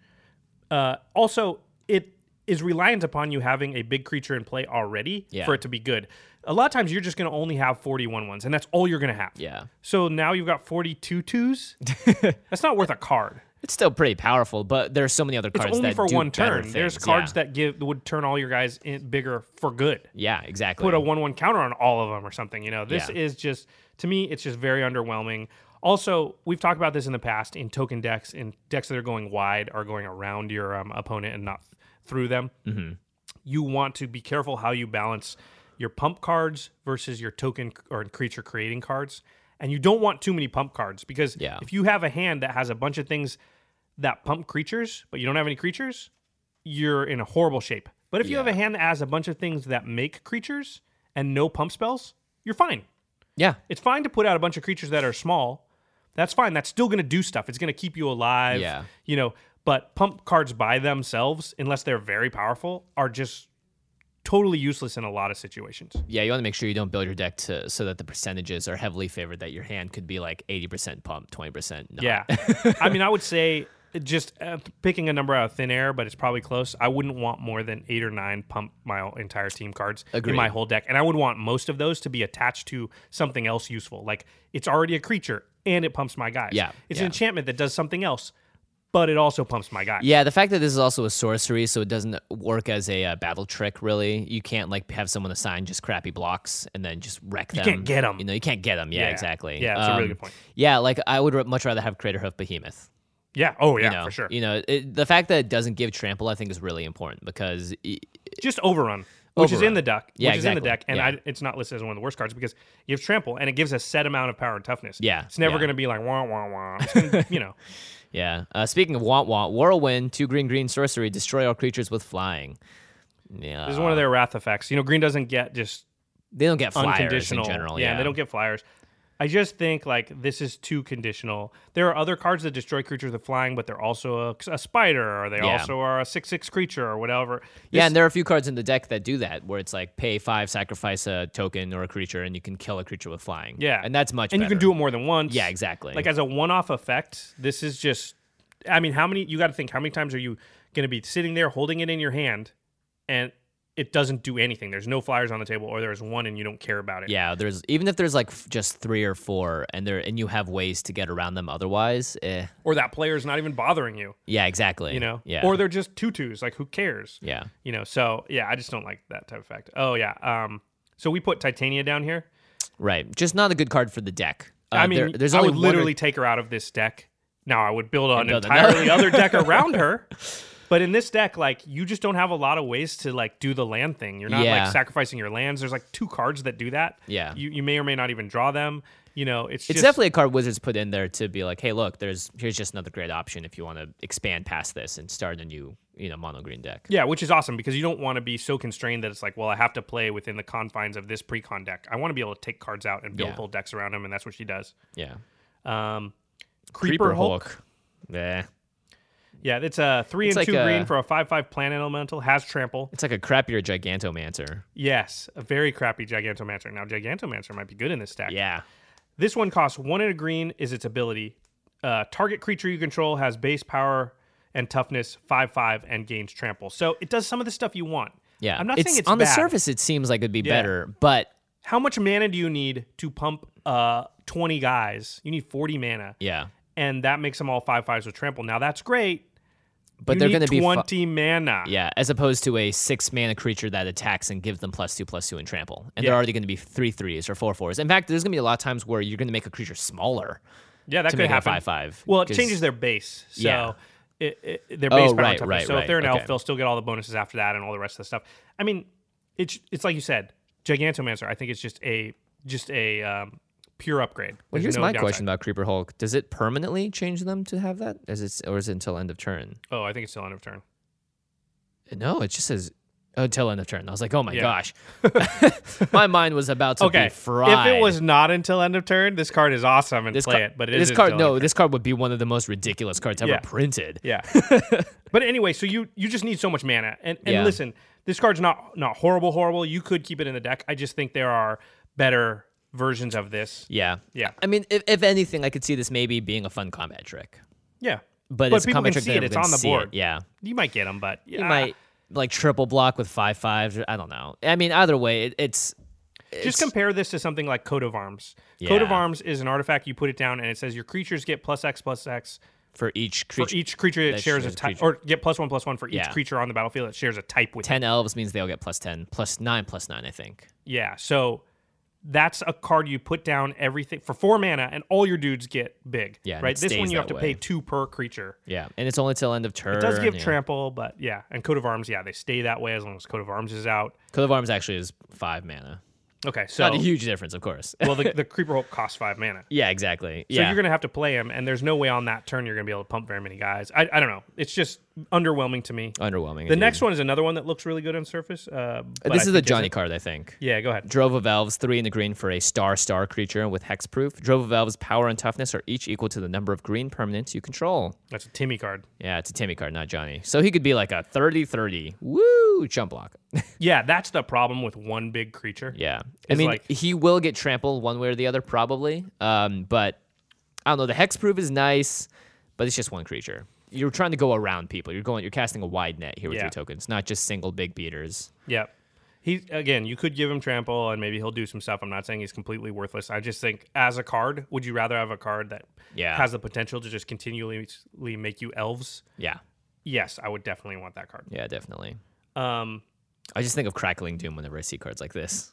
Also, it is reliant upon you having a big creature in play already Yeah. for it to be good. A lot of times you're just going to only have 41 ones, and that's all you're going to have. Yeah. So now you've got 42 twos. That's not worth a card. It's still pretty powerful, but there's so many other cards It's only that for do one better turn. There's things. cards Yeah. that would turn all your guys bigger for good. Yeah, exactly. Put a 1/1 counter on all of them or something. This Yeah. is just, to me, it's just very underwhelming. Also, we've talked about this in the past in token decks. In decks that are going wide are going around your opponent and not through them. Mm-hmm. You want to be careful how you balance your pump cards versus your token or creature creating cards. And you don't want too many pump cards because Yeah. if you have a hand that has a bunch of things that pump creatures, but you don't have any creatures, you're in a horrible shape. But if you have a hand that has a bunch of things that make creatures and no pump spells, you're fine. Yeah. It's fine to put out a bunch of creatures that are small. That's fine. That's still going to do stuff. It's going to keep you alive. Yeah. But pump cards by themselves, unless they're very powerful, are just totally useless in a lot of situations. Yeah, you want to make sure you don't build your deck so that the percentages are heavily favored, that your hand could be like 80% pump, 20% not. Yeah. I mean, I would say just picking a number out of thin air, but it's probably close. I wouldn't want more than 8 or 9 pump my entire team cards Agreed. in my whole deck. And I would want most of those to be attached to something else useful. Like it's already a creature and it pumps my guys. Yeah, It's yeah. an enchantment that does something else, but it also pumps my guys. Yeah, the fact that this is also a sorcery, so it doesn't work as a battle trick, really. You can't, like, have someone assign just crappy blocks and then just wreck them. You can't get 'em. You know, you can't get them. Yeah, exactly. Yeah, that's a really good point. Yeah, like, I would much rather have Craterhoof Behemoth. Yeah. Oh, yeah, You know, for sure. You know, the fact that it doesn't give trample, I think, is really important because Just Overrun, which is in Overrun. the deck. Yeah, which is in the exactly. deck, and Yeah. it's not listed as one of the worst cards because you have Trample, and it gives a set amount of power and toughness. Yeah, It's never yeah. going to be like, wah, wah, wah. It's gonna, you know. Yeah. Speaking of want, Whirlwind, 2 green sorcery, destroy all creatures with flying. Yeah. This is one of their wrath effects. You know, green doesn't get just They don't get flyers in unconditional. general. Yeah, they don't get flyers. I just think like this is too conditional. There are other cards that destroy creatures with flying, but they're also a spider, or they Yeah. also are a 6/6 creature, or whatever. Yeah, This- and there are a few cards in the deck that do that, where it's like pay 5, sacrifice a token or a creature, and you can kill a creature with flying. yeah, and that's much and better. you can do it more than once. Yeah, exactly. Like as a one-off effect, this is just. I mean, how many? You got to think. How many times are you going to be sitting there holding it in your hand, and it doesn't do anything? There's no flyers on the table, or there's one and you don't care about it. Yeah, there's even if there's like just 3 or 4, and you have ways to get around them otherwise. Or that player's not even bothering you. Yeah, exactly. You know. Yeah. Or they're just tutus. Like who cares? yeah. You know. So yeah, I just don't like that type of effect. Oh yeah. So we put Titania down here. Right. Just not a good card for the deck. I mean, there's I only would one or- literally take her out of this deck. Now I would build an build entirely another. other deck around her. But in this deck, like you just don't have a lot of ways to like do the land thing. You're not Yeah. like sacrificing your lands. There's like 2 cards that do that. Yeah. You may or may not even draw them. You know, it's It's just, definitely a card Wizards put in there to be like, hey, look, here's just another great option if you want to expand past this and start a new, mono green deck. yeah, which is awesome because you don't want to be so constrained that it's like, well, I have to play within the confines of this pre-con deck. I want to be able to take cards out and build Yeah. whole decks around them, and that's what she does. Yeah. Creeper Hulk. Yeah. Yeah, it's a 3 It's and like 2 a- green for a 5/5 planet elemental. Has trample. It's like a crappier Gigantomancer. Yes, a very crappy Gigantomancer. Now, Gigantomancer might be good in this deck. Yeah. This one costs 1 and a green, is its ability. Target creature you control has base power and toughness 5/5 and gains trample. So it does some of the stuff you want. Yeah. I'm not saying it's on the bad. surface it seems like it'd be Yeah. better, but How much mana do you need to pump 20 guys? You need 40 mana. yeah. And that makes them all 5/5s with trample. Now that's great. But you they're need going to be 20 mana. yeah, as opposed to a 6 mana creature that attacks and gives them +2/+2 in trample. And Yeah. they're already going to be 3/3s or 4/4s. In fact, there's going to be a lot of times where you're going to make a creature smaller Yeah, that to could make it a happen. 5/5. Well, it 'cause- changes their base. So Yeah. their base Oh, power right, and toughness. right, So if they're an right, elf, okay. they'll still get all the bonuses after that and all the rest of the stuff. I mean, it's like you said, Gigantomancer. I think it's just a pure upgrade. Well, There's here's no my downside. question about Creeper Hulk. Does it permanently change them to have that? Or is it until end of turn? Oh, I think it's still end of turn. No, it just says until end of turn. I was like, oh my Yeah. gosh. My mind was about to Okay, be fried. if it was not until end of turn, this card is awesome and play it. But it this is card, until end no, of this card would be one of the most ridiculous cards ever Yeah. printed. Yeah. But anyway, so you just need so much mana. And Yeah. listen, this card's not horrible. You could keep it in the deck. I just think there are better versions of this. Yeah. Yeah. I mean, if anything, I could see this maybe being a fun combat trick. Yeah. But it's a people combat can trick see that it. It's everyone on the can see board. it. Yeah. You might get them, but You might like triple block with 5/5s. I don't know. I mean, either way, it's just compare this to something like Coat of Arms. Coat of Yeah. Arms is an artifact. You put it down, and it says your creatures get +X/+X for each for creature. each creature that shares a shares a type, creature. or get +1/+1 for each Yeah. creature on the battlefield that shares a type with it. 10 elves means they'll get +10, +9, I think. Yeah, so that's a card you put down everything for 4 mana, and all your dudes get big. Yeah, and right. it This one stays you have that to pay way. 2 per creature. Yeah, and it's only till end of turn. It does give yeah. trample, but yeah, and Coat of Arms, yeah, they stay that way as long as Coat of Arms is out. Coat of Arms actually is 5 mana. Okay, so Not a huge difference, of course. well, the Creeper Hulk costs 5 mana. yeah, exactly. So Yeah. you're going to have to play him, and there's no way on that turn you're going to be able to pump very many guys. I don't know. It's just underwhelming to me. Underwhelming. The indeed. next one is another one that looks really good on surface. But This I is a think Johnny isn't. card, I think. Yeah, go ahead. Drove of Elves, 3 in the green for a star creature with hexproof. Drove of Elves' power and toughness are each equal to the number of green permanents you control. That's a Timmy card. Yeah, it's a Timmy card, not Johnny. So he could be like a 30/30. Woo! Jump block. Yeah, that's the problem with one big creature. yeah. I It's mean, like- he will get trampled one way or the other, probably. But I don't know. The hexproof is nice, but it's just one creature. you're trying to go around people. You're casting a wide net here with Yeah. your tokens, not just single big beaters. Yep. Again, you could give him trample and maybe he'll do some stuff. I'm not saying he's completely worthless. I just think as a card, would you rather have a card that has the potential to just continually make you elves? Yeah. Yes, I would definitely want that card. Yeah, definitely. Um, I just think of Crackling Doom whenever I see cards like this.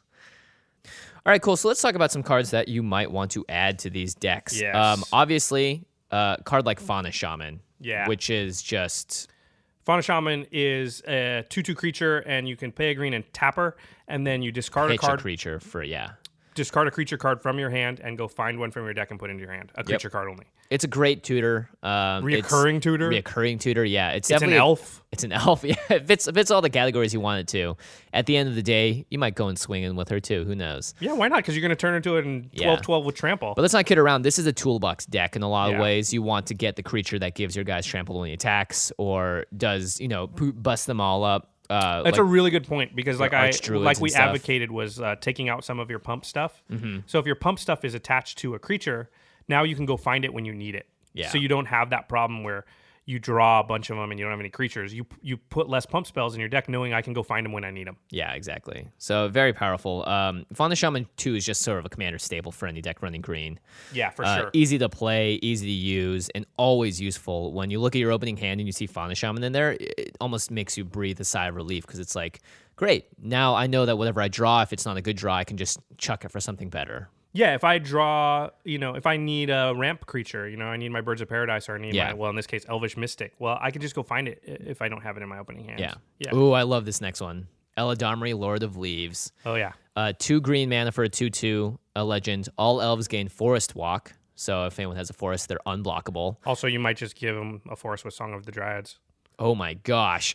All right, cool. So let's talk about some cards that you might want to add to these decks. Yes. Obviously, a card like Fauna Shaman, which is just... Fauna Shaman is a 2/2 creature, and you can pay a green and tap her, and then you discard a card. Creature for, Discard a creature card from your hand and go find one from your deck and put it into your hand. A creature card only. It's a great tutor. Reoccurring tutor? Reoccurring tutor, yeah. It's an elf? It's an elf, yeah. It fits all the categories you want it to. At the end of the day, you might go and swing in with her too. Who knows? Yeah, why not? Because you're going to turn into it in 12/12 with trample. But let's not kid around. This is a toolbox deck in a lot of ways. You want to get the creature that gives your guys trample-only attacks or does, bust them all up. That's a really good point because like we stuff. advocated was taking out some of your pump stuff. Mm-hmm. So if your pump stuff is attached to a creature, now you can go find it when you need it. Yeah. So you don't have that problem where you draw a bunch of them and you don't have any creatures. You put less pump spells in your deck knowing I can go find them when I need them. Yeah, exactly. So very powerful. Fauna Shaman 2 is just sort of a commander staple for any deck running green. Yeah, for sure. Easy to play, easy to use, and always useful. When you look at your opening hand and you see Fauna Shaman in there, it almost makes you breathe a sigh of relief because it's like, great, now I know that whatever I draw, if it's not a good draw, I can just chuck it for something better. Yeah, if I draw, if I need a ramp creature, I need my Birds of Paradise or I need in this case, Elvish Mystic. Well, I can just go find it if I don't have it in my opening hand. Yeah. Ooh, I love this next one. Eladamri, Lord of Leaves. Oh, yeah. 2 green mana for a 2/2, a legend. All elves gain Forest Walk. So if anyone has a forest, they're unblockable. Also, you might just give them a forest with Song of the Dryads. Oh, my gosh.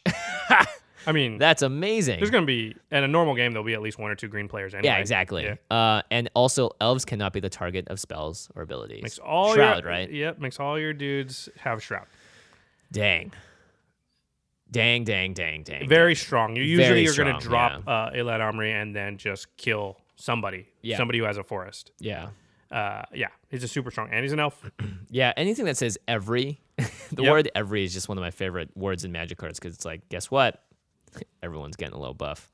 I mean, that's amazing. There's going to be, in a normal game, there'll be at least 1 or 2 green players anyway. Yeah, exactly. Yeah. And also, elves cannot be the target of spells or abilities. Makes all Shroud, right? Yep, makes all your dudes have Shroud. Dang. Very strong. You're going to drop Eladamri and then just kill somebody. Yeah. Somebody who has a forest. Yeah. He's a super strong, and he's an elf. Yeah, anything that says every. The word every is just one of my favorite words in Magic cards because it's like, guess what? Everyone's getting a little buff.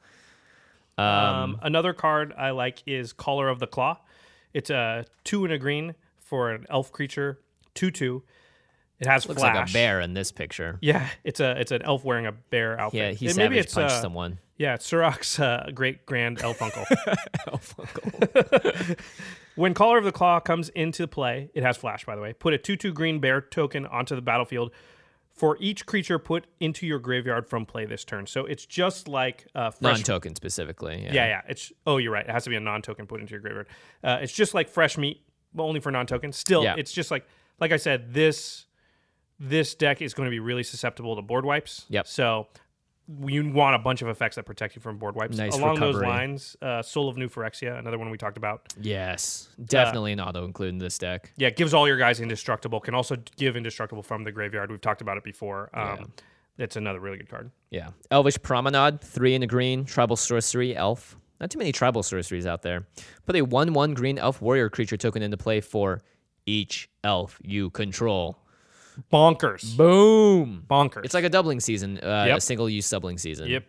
Another card I like is Caller of the Claw. It's a 2 and a green for an elf creature, 2/2. It has Looks flash. like a bear in this picture. Yeah, it's an elf wearing a bear outfit. Yeah, he savage punched someone. Yeah, it's Surak's great grand elf uncle. Elf uncle. When Caller of the Claw comes into play, it has flash, by the way. Put a 2/2 green bear token onto the battlefield for each creature put into your graveyard from play this turn. So it's just like fresh non-token specifically. Yeah. You're right. It has to be a non-token put into your graveyard. It's just like fresh meat, but only for non-tokens. Still, it's just like I said, this deck is going to be really susceptible to board wipes. Yep. So you want a bunch of effects that protect you from board wipes. Nice Along recovery. Those lines, Soul of New Phyrexia, another one we talked about. Yes, definitely an auto include in this deck. Yeah, it gives all your guys indestructible. Can also give indestructible from the graveyard. We've talked about it before. It's another really good card. Yeah. Elvish Promenade, 3 in a green, tribal sorcery, elf. Not too many tribal sorceries out there. Put a 1/1 green elf warrior creature token into play for each elf you control. Bonkers. Boom. Bonkers. It's like a doubling season, a single-use doubling season. Yep.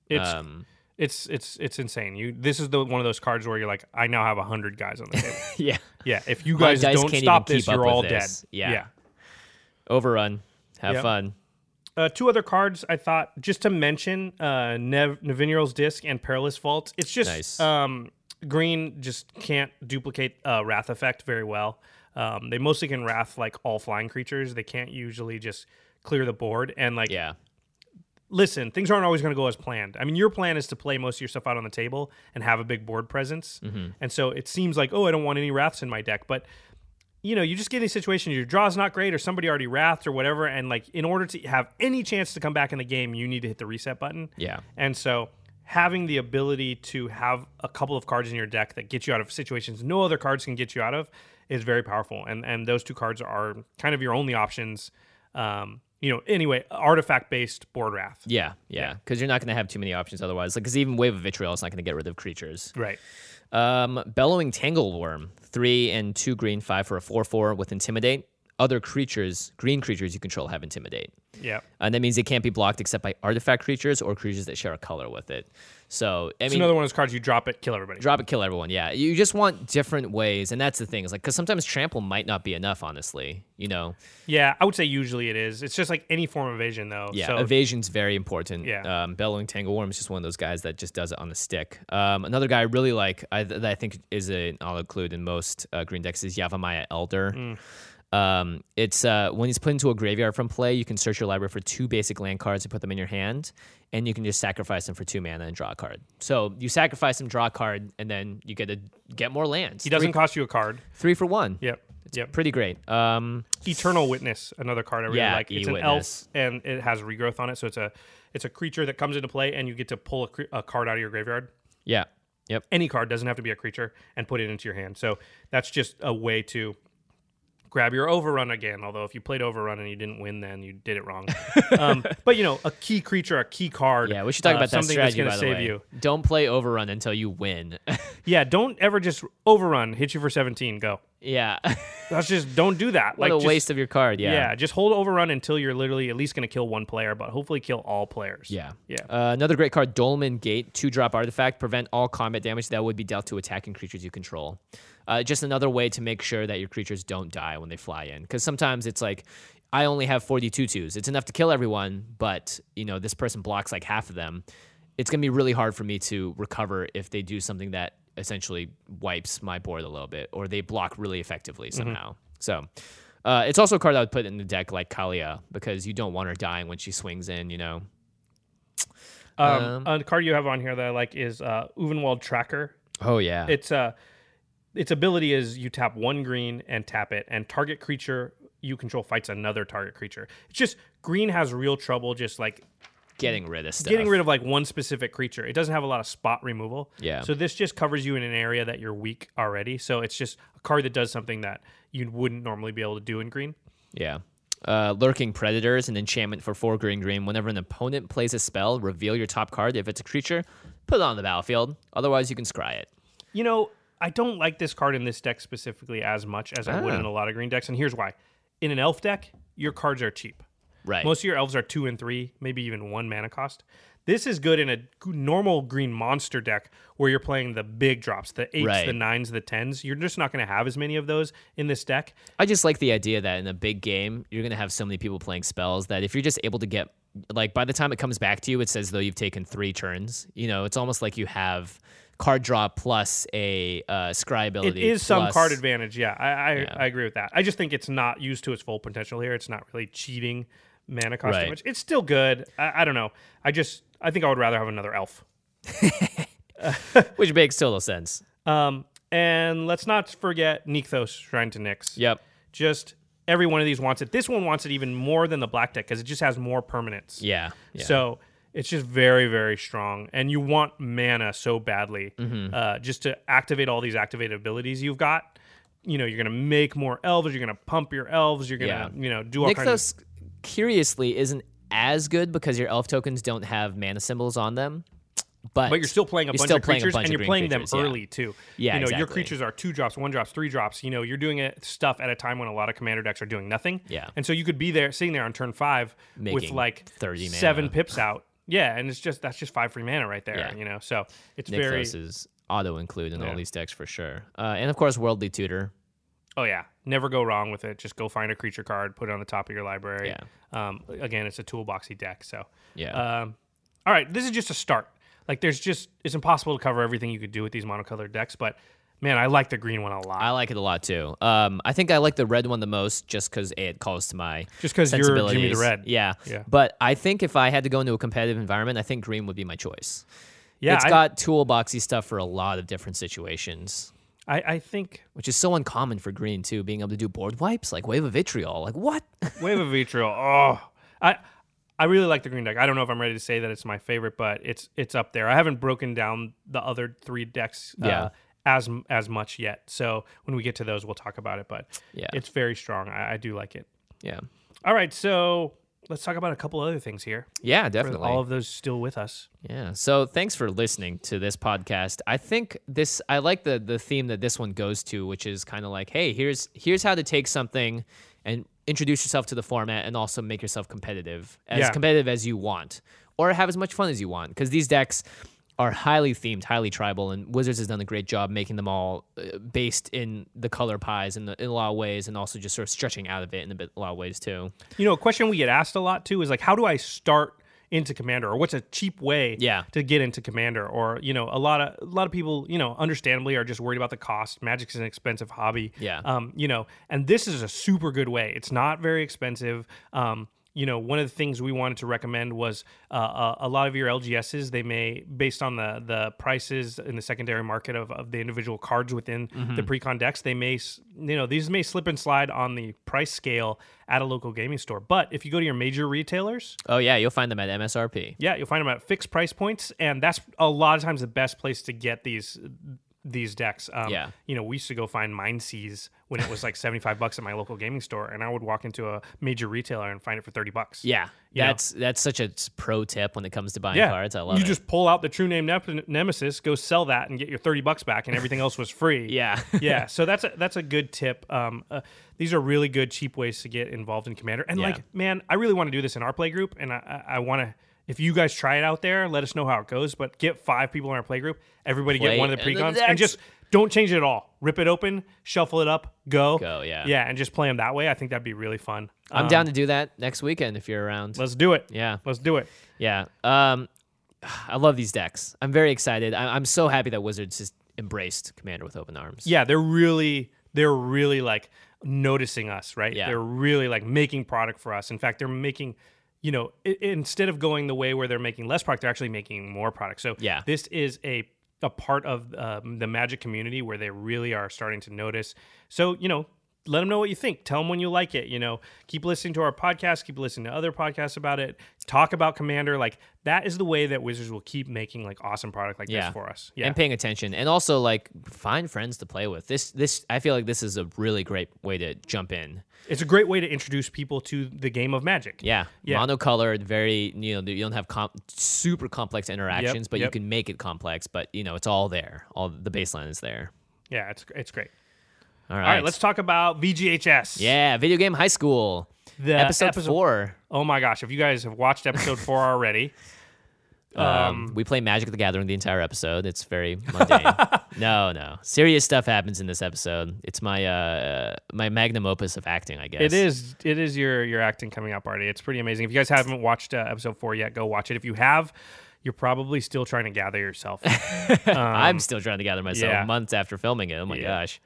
It's insane. This is one of those cards where you're like, I now have 100 guys on the table. Yeah. Yeah. If you guys don't stop this, you're all dead. Yeah. Overrun. Have fun. 2 other cards I thought just to mention: Nevinyrral's Disc and Perilous Vault. It's just nice. Green just can't duplicate Wrath effect very well. They mostly can Wrath like all flying creatures. They can't usually just clear the board. And listen, things aren't always going to go as planned. I mean, your plan is to play most of your stuff out on the table and have a big board presence. Mm-hmm. And so it seems like, I don't want any Wraths in my deck. But, you just get in these situations, your draw's not great or somebody already Wrathed or whatever. And in order to have any chance to come back in the game, you need to hit the reset button. Yeah. And so having the ability to have a couple of cards in your deck that get you out of situations no other cards can get you out of is very powerful. And those 2 cards are kind of your only options. Anyway, artifact-based board Wrath. Yeah. Because you're not going to have too many options otherwise. Because even Wave of Vitriol is not going to get rid of creatures. Right. Bellowing Tangleworm, 3 and 2 green, 5 for a 4/4 with Intimidate. other creatures, green creatures you control, have Intimidate. Yeah. And that means they can't be blocked except by artifact creatures or creatures that share a color with it. So, I It's mean, another one of those cards you drop it, kill everybody. drop it, kill everyone. Yeah, you just want different ways, and that's the thing. Is like because sometimes trample might not be enough. Honestly, Yeah, I would say usually it is. It's just like any form of evasion, though. Yeah, So, evasion's very important. Yeah. Bellowing Tangleworm is just one of those guys that just does it on the stick. Another guy I really like, that I think is I'll include in most green decks is Yavimaya Elder. It's when he's put into a graveyard from play, you can search your library for 2 basic land cards and put them in your hand, and you can just sacrifice them for 2 mana and draw a card. So you sacrifice them, draw a card, and then you get more lands. he doesn't cost you a card. 3 for 1. Yep. Yep. Pretty great. Eternal Witness, another card I really Yeah, like. It's an E-Witness. elf, and it has regrowth on it, so it's a creature that comes into play, and you get to pull a card out of your graveyard. Yeah. Yep. Any card, doesn't have to be a creature, and put it into your hand. So that's just a way to grab your overrun again. Although if you played overrun and you didn't win, then you did it wrong. But a key creature, a key card. Yeah, we should talk about that something strategy, that's by going the to way. save you. Don't play Overrun until you win. Yeah, don't ever just overrun, hit you for 17, go. Yeah. That's just don't do that. What a waste of your card, Yeah, just hold overrun until you're literally at least going to kill one player, but hopefully kill all players. Yeah. Yeah. Another great card, Dolmen Gate, 2-drop artifact, prevent all combat damage that would be dealt to attacking creatures you control. Just another way to make sure that your creatures don't die when they fly in. Because sometimes it's like, I only have 42 twos. It's enough to kill everyone, but this person blocks like half of them. It's going to be really hard for me to recover if they do something that essentially wipes my board a little bit, or they block really effectively somehow. So it's also a card I would put in the deck like Kalia, because you don't want her dying when she swings in, A card you have on here that I like is Uvenwald Tracker. Oh, yeah. Its ability is you tap 1 green and tap it, and target creature you control fights another target creature. It's just green has real trouble just like getting rid of stuff. getting rid of like one specific creature. It doesn't have a lot of spot removal. Yeah. So this just covers you in an area that you're weak already. So it's just a card that does something that you wouldn't normally be able to do in green. Yeah. Lurking Predators, an enchantment for 4 green. Whenever an opponent plays a spell, reveal your top card. If it's a creature, put it on the battlefield. Otherwise, you can scry it. I don't like this card in this deck specifically as much as I would in a lot of green decks, and here's why. In an elf deck, your cards are cheap. Right. Most of your elves are 2 and 3, maybe even 1 mana cost. This is good in a normal green monster deck where you're playing the big drops, the 8s, Right. the 9s, the 10s. You're just not going to have as many of those in this deck. I just like the idea that in a big game, you're going to have so many people playing spells that if you're just able to get, like, by the time it comes back to you, it's as though you've taken 3 turns. It's almost like you have card draw plus a scry ability. It is some plus- card advantage, yeah. I agree with that. I just think it's not used to its full potential here. It's not really cheating mana cost Right. damage. It's still good. I don't know. I think I would rather have another elf. Which makes total sense. And let's not forget Nykthos, Shrine to Nyx. Yep. Just every one of these wants it. This one wants it even more than the black deck because it just has more permanents. Yeah. So it's just very, very strong. And you want mana so badly just to activate all these activated abilities you've got. You're going to make more elves. You're going to pump your elves. You're going to, do all kinds of... Nykthos, curiously, isn't as good because your elf tokens don't have mana symbols on them. But you're still playing a bunch of creatures, and you're playing them early too. Yeah, Your exactly. creatures are 2 drops, 1 drops, 3 drops. You're doing stuff at a time when a lot of commander decks are doing nothing. Yeah. And so you could be there, sitting there on turn 5 with Making like 30 mana. 7 pips out. Yeah, and that's just 5 free mana right there. Yeah. So it's Nykthos very. is auto include in all Yeah. these decks for sure. And of course, Worldly Tutor. Oh yeah, never go wrong with it. Just go find a creature card, put it on the top of your library. Yeah. Again, it's a toolboxy deck. So Yeah. all right, this is just a start. Like it's impossible to cover everything you could do with these monocolored decks, but man, I like the green one a lot. I like it a lot too. I think I like the red one the most just because it calls to my Just 'cause you're Jimmy the sensibilities. Red. Yeah. Yeah. But I think if I had to go into a competitive environment, I think green would be my choice. Yeah, It's got toolboxy stuff for a lot of different situations, I think which is so uncommon for green too, being able to do board wipes like Wave of Vitriol. Like what? Wave of Vitriol. Oh, I really like the green deck. I don't know if I'm ready to say that it's my favorite, but it's up there. I haven't broken down the other 3 decks as much yet. So when we get to those, we'll talk about it. But Yeah. it's very strong. I do like it. Yeah. All right, so let's talk about a couple other things here. Yeah, For definitely. all of those still with us. Yeah. So thanks for listening to this podcast. I think I like the theme that this one goes to, which is kind of like, hey, here's how to take something and introduce yourself to the format and also make yourself competitive Yeah. as you want, or have as much fun as you want, because these decks are highly themed, highly tribal, and Wizards has done a great job making them all based in the color pies in a lot of ways, and also just sort of stretching out of it in a lot of ways too. You know, a question we get asked a lot too is like, how do I start into Commander, or what's a cheap way to get into Commander? Or, you know, a lot of people, you know, understandably are just worried about the cost. Magic's an expensive hobby. You know, and this is a super good way. It's not very expensive. You know, one of the things we wanted to recommend was a lot of your LGSs, they may, based on the prices in the secondary market of the individual cards within the pre-con decks, they may, you know, these may slip and slide on the price scale at a local gaming store. But if you go to your major retailers... Oh, yeah, you'll find them at MSRP. Yeah, you'll find them at fixed price points, and that's a lot of times the best place to get these decks. You know, we used to go find Mindseas when it was like $75 at my local gaming store, and I would walk into a major retailer and find it for $30. Yeah, that's such a pro tip when it comes to buying cards. I love it. You just pull out the True Name Nemesis, go sell that, and get your $30 back, and everything else was free. Yeah. So that's a good tip. These are really good, cheap ways to get involved in Commander. And like, man, I really want to do this in our play group, and I want to. If you guys try it out there, let us know how it goes. But get 5 people in our play group. Everybody get one of the precons, and just don't change it at all. Rip it open, shuffle it up, go. Yeah, and just play them that way. I think that'd be really fun. I'm down to do that next weekend if you're around. Let's do it. Yeah, let's do it. Yeah. I love these decks. I'm very excited. I'm so happy that Wizards has embraced Commander with open arms. Yeah, they're really like noticing us, right? Yeah. They're really like making product for us. In fact, they're making, you know, instead of going the way where they're making less product, they're actually making more product. So this is a part of the Magic community where they really are starting to notice. So, you know, let them know what you think. Tell them when you like it. You know, keep listening to our podcast. Keep listening to other podcasts about it. Talk about Commander. Like, that is the way that Wizards will keep making like awesome product like this for us. Yeah, and paying attention, and also like find friends to play with. This I feel like this is a really great way to jump in. It's a great way to introduce people to the game of Magic. Yeah. Monocolored, very, you know, you don't have super complex interactions, but you can make it complex. But you know, it's all there. All the baseline is there. Yeah, it's great. All right, let's talk about VGHS. Yeah, Video Game High School. Episode 4. Oh my gosh, if you guys have watched episode 4 already. We play Magic the Gathering the entire episode. It's very mundane. No. Serious stuff happens in this episode. It's my my magnum opus of acting, I guess. It is your acting coming up party. It's pretty amazing. If you guys haven't watched episode 4 yet, go watch it. If you have, you're probably still trying to gather yourself. I'm still trying to gather myself months after filming it. Oh my gosh.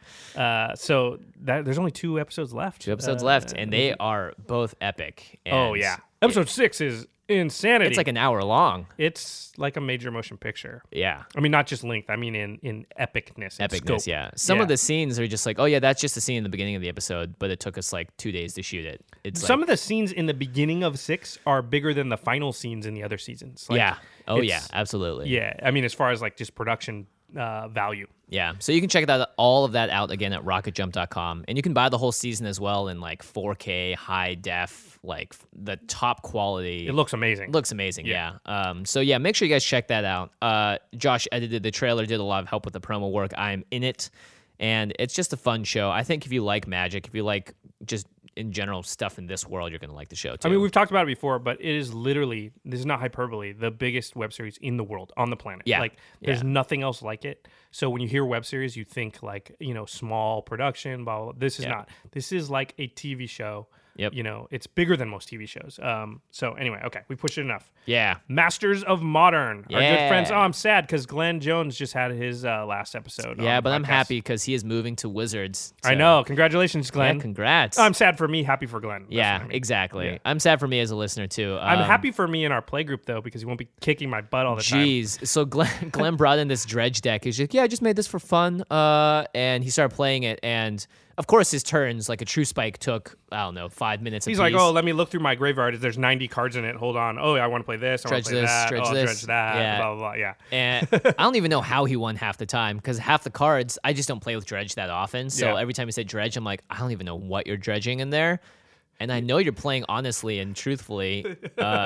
So there's only 2 episodes left. 2 episodes left, and they are both epic. And Episode 6 is insanity. It's like an hour long. It's like a major motion picture. Yeah. I mean, not just length. I mean in epicness. Epicness, scope. Some of the scenes are just like, oh yeah, that's just the scene in the beginning of the episode, but it took us like 2 days to shoot it. It's some of the scenes in the beginning of 6 are bigger than the final scenes in the other seasons. Like, yeah. Oh yeah, absolutely. Yeah. I mean, as far as like just production value. Yeah. So you can check all of that out again at rocketjump.com. And you can buy the whole season as well in like 4K, high def, like the top quality. It looks amazing. Yeah. So yeah, make sure you guys check that out. Josh edited the trailer, did a lot of help with the promo work. I'm in it. And it's just a fun show. I think if you like Magic, if you like just in general stuff in this world, you're going to like the show too. I mean, we've talked about it before, but it is literally, this is not hyperbole, the biggest web series in the world, on the planet. Yeah. Like, there's nothing else like it. So when you hear web series, you think like, you know, small production, blah, blah, blah. This is not. This is like a TV show. Yep. You know, it's bigger than most TV shows. So anyway, okay, we pushed it enough. Yeah. Masters of Modern. Our good friends. Oh, I'm sad because Glenn Jones just had his last episode. Yeah, but I'm happy because he is moving to Wizards. So. I know. Congratulations, Glenn. Yeah, congrats. I'm sad for me, happy for Glenn. Yeah, exactly. Yeah. I'm sad for me as a listener too. I'm happy for me in our playgroup though because he won't be kicking my butt all the time. Jeez. So Glenn brought in this dredge deck. He's like, yeah, I just made this for fun. And he started playing it, and of course, his turns, like a True Spike, took, I don't know, 5 minutes. He's like, oh, let me look through my graveyard. There's 90 cards in it. Hold on. Oh, I want to play this. I want to play that. Dredge that. Yeah. Blah, blah, blah. Yeah. And I don't even know how he won half the time because half the cards, I just don't play with Dredge that often. So every time he said Dredge, I'm like, I don't even know what you're dredging in there. And I know you're playing honestly and truthfully.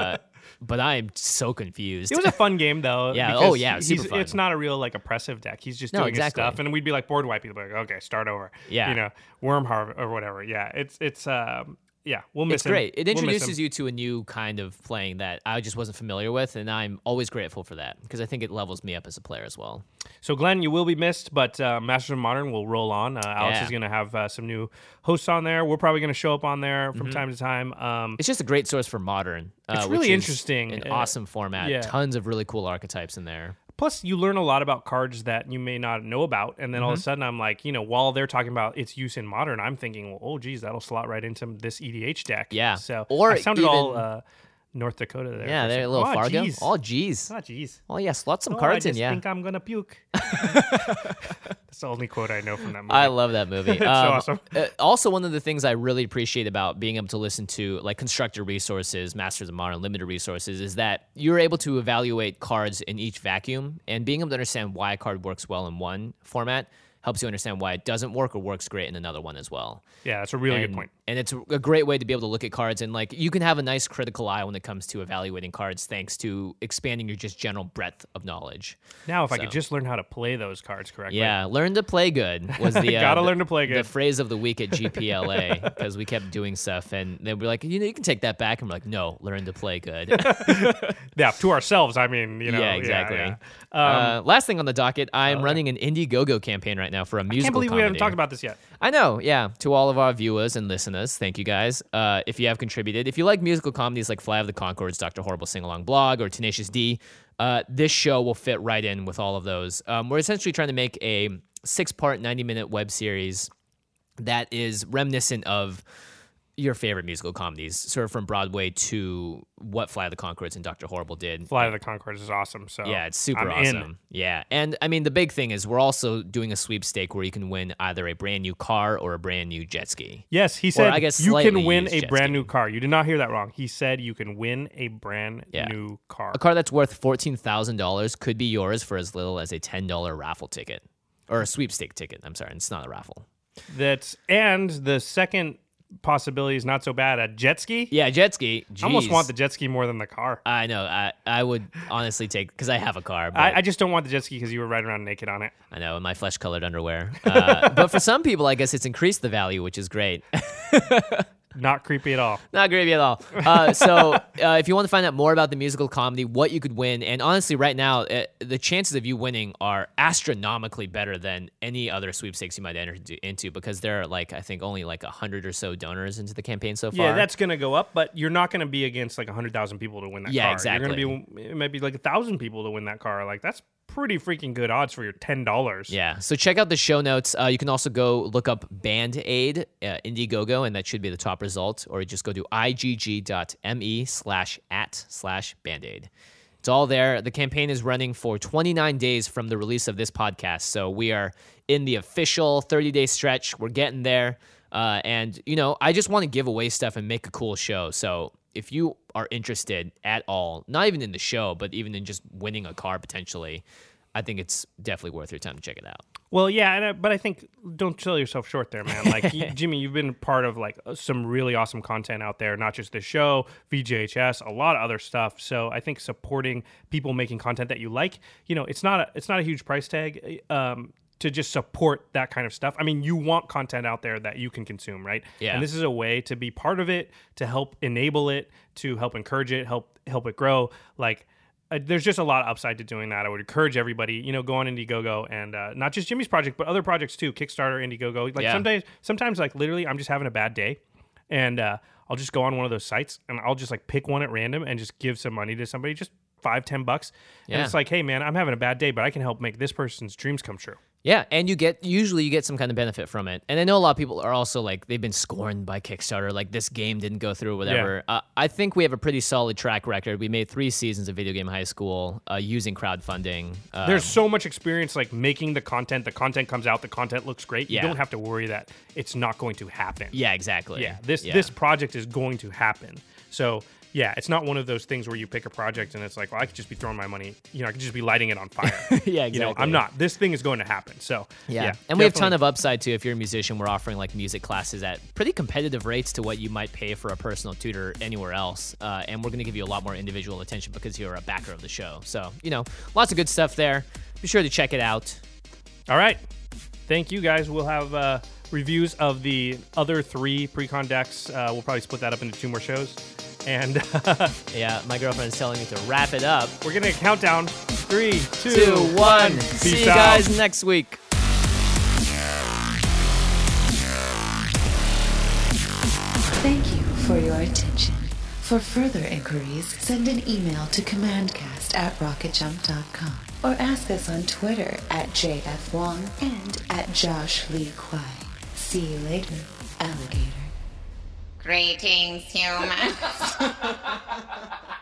but I'm so confused. It was a fun game though. Yeah. because Oh, yeah, super fun. It's not a real like oppressive deck. He's just No, doing exactly. his stuff, and we'd be like board wiping. Like, okay, start over. Yeah. You know, worm harvest or whatever. Yeah. Yeah, we'll miss It's him. great. It We'll miss introduces him. you to a new kind of playing that I just wasn't familiar with, and I'm always grateful for that because I think it levels me up as a player as well. So, Glenn, you will be missed, but Masters of Modern will roll on. Alex Yeah. is going to have some new hosts on there. We're probably going to show up on there from time to time. It's just a great source for Modern. It's which really is interesting. An awesome format. yeah. Tons of really cool archetypes in there. Plus, you learn a lot about cards that you may not know about, and then all of a Mm-hmm. sudden, I'm like, while they're talking about its use in Modern, I'm thinking, well, oh, geez, that'll slot right into this EDH deck. Yeah. So, Or I sounded even- all North Dakota there. Yeah, for they're a second. little Oh, Fargo. geez. Oh, geez. Oh, geez. Oh, yeah, slot some Oh, cards I in, just yeah. think I'm going to puke. That's the only quote I know from that movie. I love that movie. It's awesome. Also, one of the things I really appreciate about being able to listen to like constructed resources, Masters of Modern, limited resources, is that you're able to evaluate cards in each vacuum, and being able to understand why a card works well in one format helps you understand why it doesn't work or works great in another one as well. Yeah, that's a really good point. And it's a great way to be able to look at cards, and like you can have a nice critical eye when it comes to evaluating cards, thanks to expanding your just general breadth of knowledge. Now, if I could just learn how to play those cards correctly. Yeah, learn to play good was the Gotta learn to play the good. phrase of the week at GPLA because we kept doing stuff, and they'd be like, you can take that back, and we're like, no, learn to play good. Yeah, to ourselves, I mean, Yeah, exactly. Yeah. Last thing on the docket, I'm running an Indiegogo campaign right now for a musical I can't believe we comedy. haven't talked about this yet. I know, yeah. To all of our viewers and listeners, thank you guys. If you have contributed, if you like musical comedies like Fly of the Conchords, Dr. Horrible Sing Along Blog, or Tenacious D, this show will fit right in with all of those. We're essentially trying to make a 6-part, 90-minute web series that is reminiscent of your favorite musical comedies, sort of from Broadway to what Fly of the Conchords and Dr. Horrible did. Fly of the Conchords is awesome. So Yeah, it's super I'm awesome. in. Yeah. And I mean, the big thing is we're also doing a sweepstake where you can win either a brand new car or a brand new jet ski. Yes, he said I guess you slightly can win used a jet brand ski. new car. You did not hear that wrong. He said you can win a brand Yeah. new car. A car that's worth $14,000 could be yours for as little as a $10 raffle ticket. Or a sweepstake ticket. I'm sorry, it's not a raffle. And the second possibility is not so bad. A jet ski? Yeah, jet ski. I almost Jeez. want the jet ski more than the car. I know. I would honestly take, because I have a car. But I just don't want the jet ski because you were riding around naked on it. I know, in my flesh-colored underwear. But for some people, I guess it's increased the value, which is great. Not creepy at all. Not creepy at all. So if you want to find out more about the musical comedy, what you could win, and honestly, right now, the chances of you winning are astronomically better than any other sweepstakes you might enter into, because there are, like, I think only like 100 or so donors into the campaign so far. Yeah, that's going to go up, but you're not going to be against like 100,000 people to win that Yeah, car. exactly. You're going to be, it might be like 1,000 people to win that car. Like, that's pretty freaking good odds for your $10. Yeah, so check out the show notes. You can also go look up Band-Aid, Indiegogo, and that should be the top result, or just go to igg.me/@/Band-Aid. It's all there. The campaign is running for 29 days from the release of this podcast, so we are in the official 30-day stretch. We're getting there, and, I just want to give away stuff and make a cool show, so if you are interested at all, not even in the show, but even in just winning a car potentially, I think it's definitely worth your time to check it out. Well, yeah, but I think don't sell yourself short there, man. Like, Jimmy, you've been part of like some really awesome content out there, not just this show, VJHS, a lot of other stuff. So I think supporting people making content that you like, it's not a huge price tag. To just support that kind of stuff. I mean, you want content out there that you can consume, right? Yeah. And this is a way to be part of it, to help enable it, to help encourage it, help it grow. Like, there's just a lot of upside to doing that. I would encourage everybody, go on Indiegogo and not just Jimmy's project, but other projects too. Kickstarter, Indiegogo. Like sometimes like literally I'm just having a bad day and I'll just go on one of those sites and I'll just like pick one at random and just give some money to somebody, just $5-10. Yeah. And it's like, hey man, I'm having a bad day, but I can help make this person's dreams come true. Yeah, and usually you get some kind of benefit from it. And I know a lot of people are also like, they've been scorned by Kickstarter, like this game didn't go through, whatever. I think we have a pretty solid track record. We made 3 seasons of Video Game High School using crowdfunding. There's so much experience like making the content comes out, the content looks great. Yeah. You don't have to worry that it's not going to happen. Yeah, exactly. Yeah, this project is going to happen. So Yeah, it's not one of those things where you pick a project and it's like, well, I could just be throwing my money, I could just be lighting it on fire. Yeah, exactly. I'm not. This thing is going to happen. So, yeah. And we have a ton of upside, too. If you're a musician, we're offering like music classes at pretty competitive rates to what you might pay for a personal tutor anywhere else. And we're going to give you a lot more individual attention because you're a backer of the show. So, lots of good stuff there. Be sure to check it out. All right. Thank you, guys. We'll have reviews of the other 3 pre-con decks. We'll probably split that up into 2 more shows. And yeah, my girlfriend is telling me to wrap it up. We're going to count down 3, 2, 1. See you guys next week. Thank you for your attention. For further inquiries, send an email to commandcast@rocketjump.com or ask us on Twitter @JFWong and @JoshLeeQuai. See you later, alligator. Greetings, humans.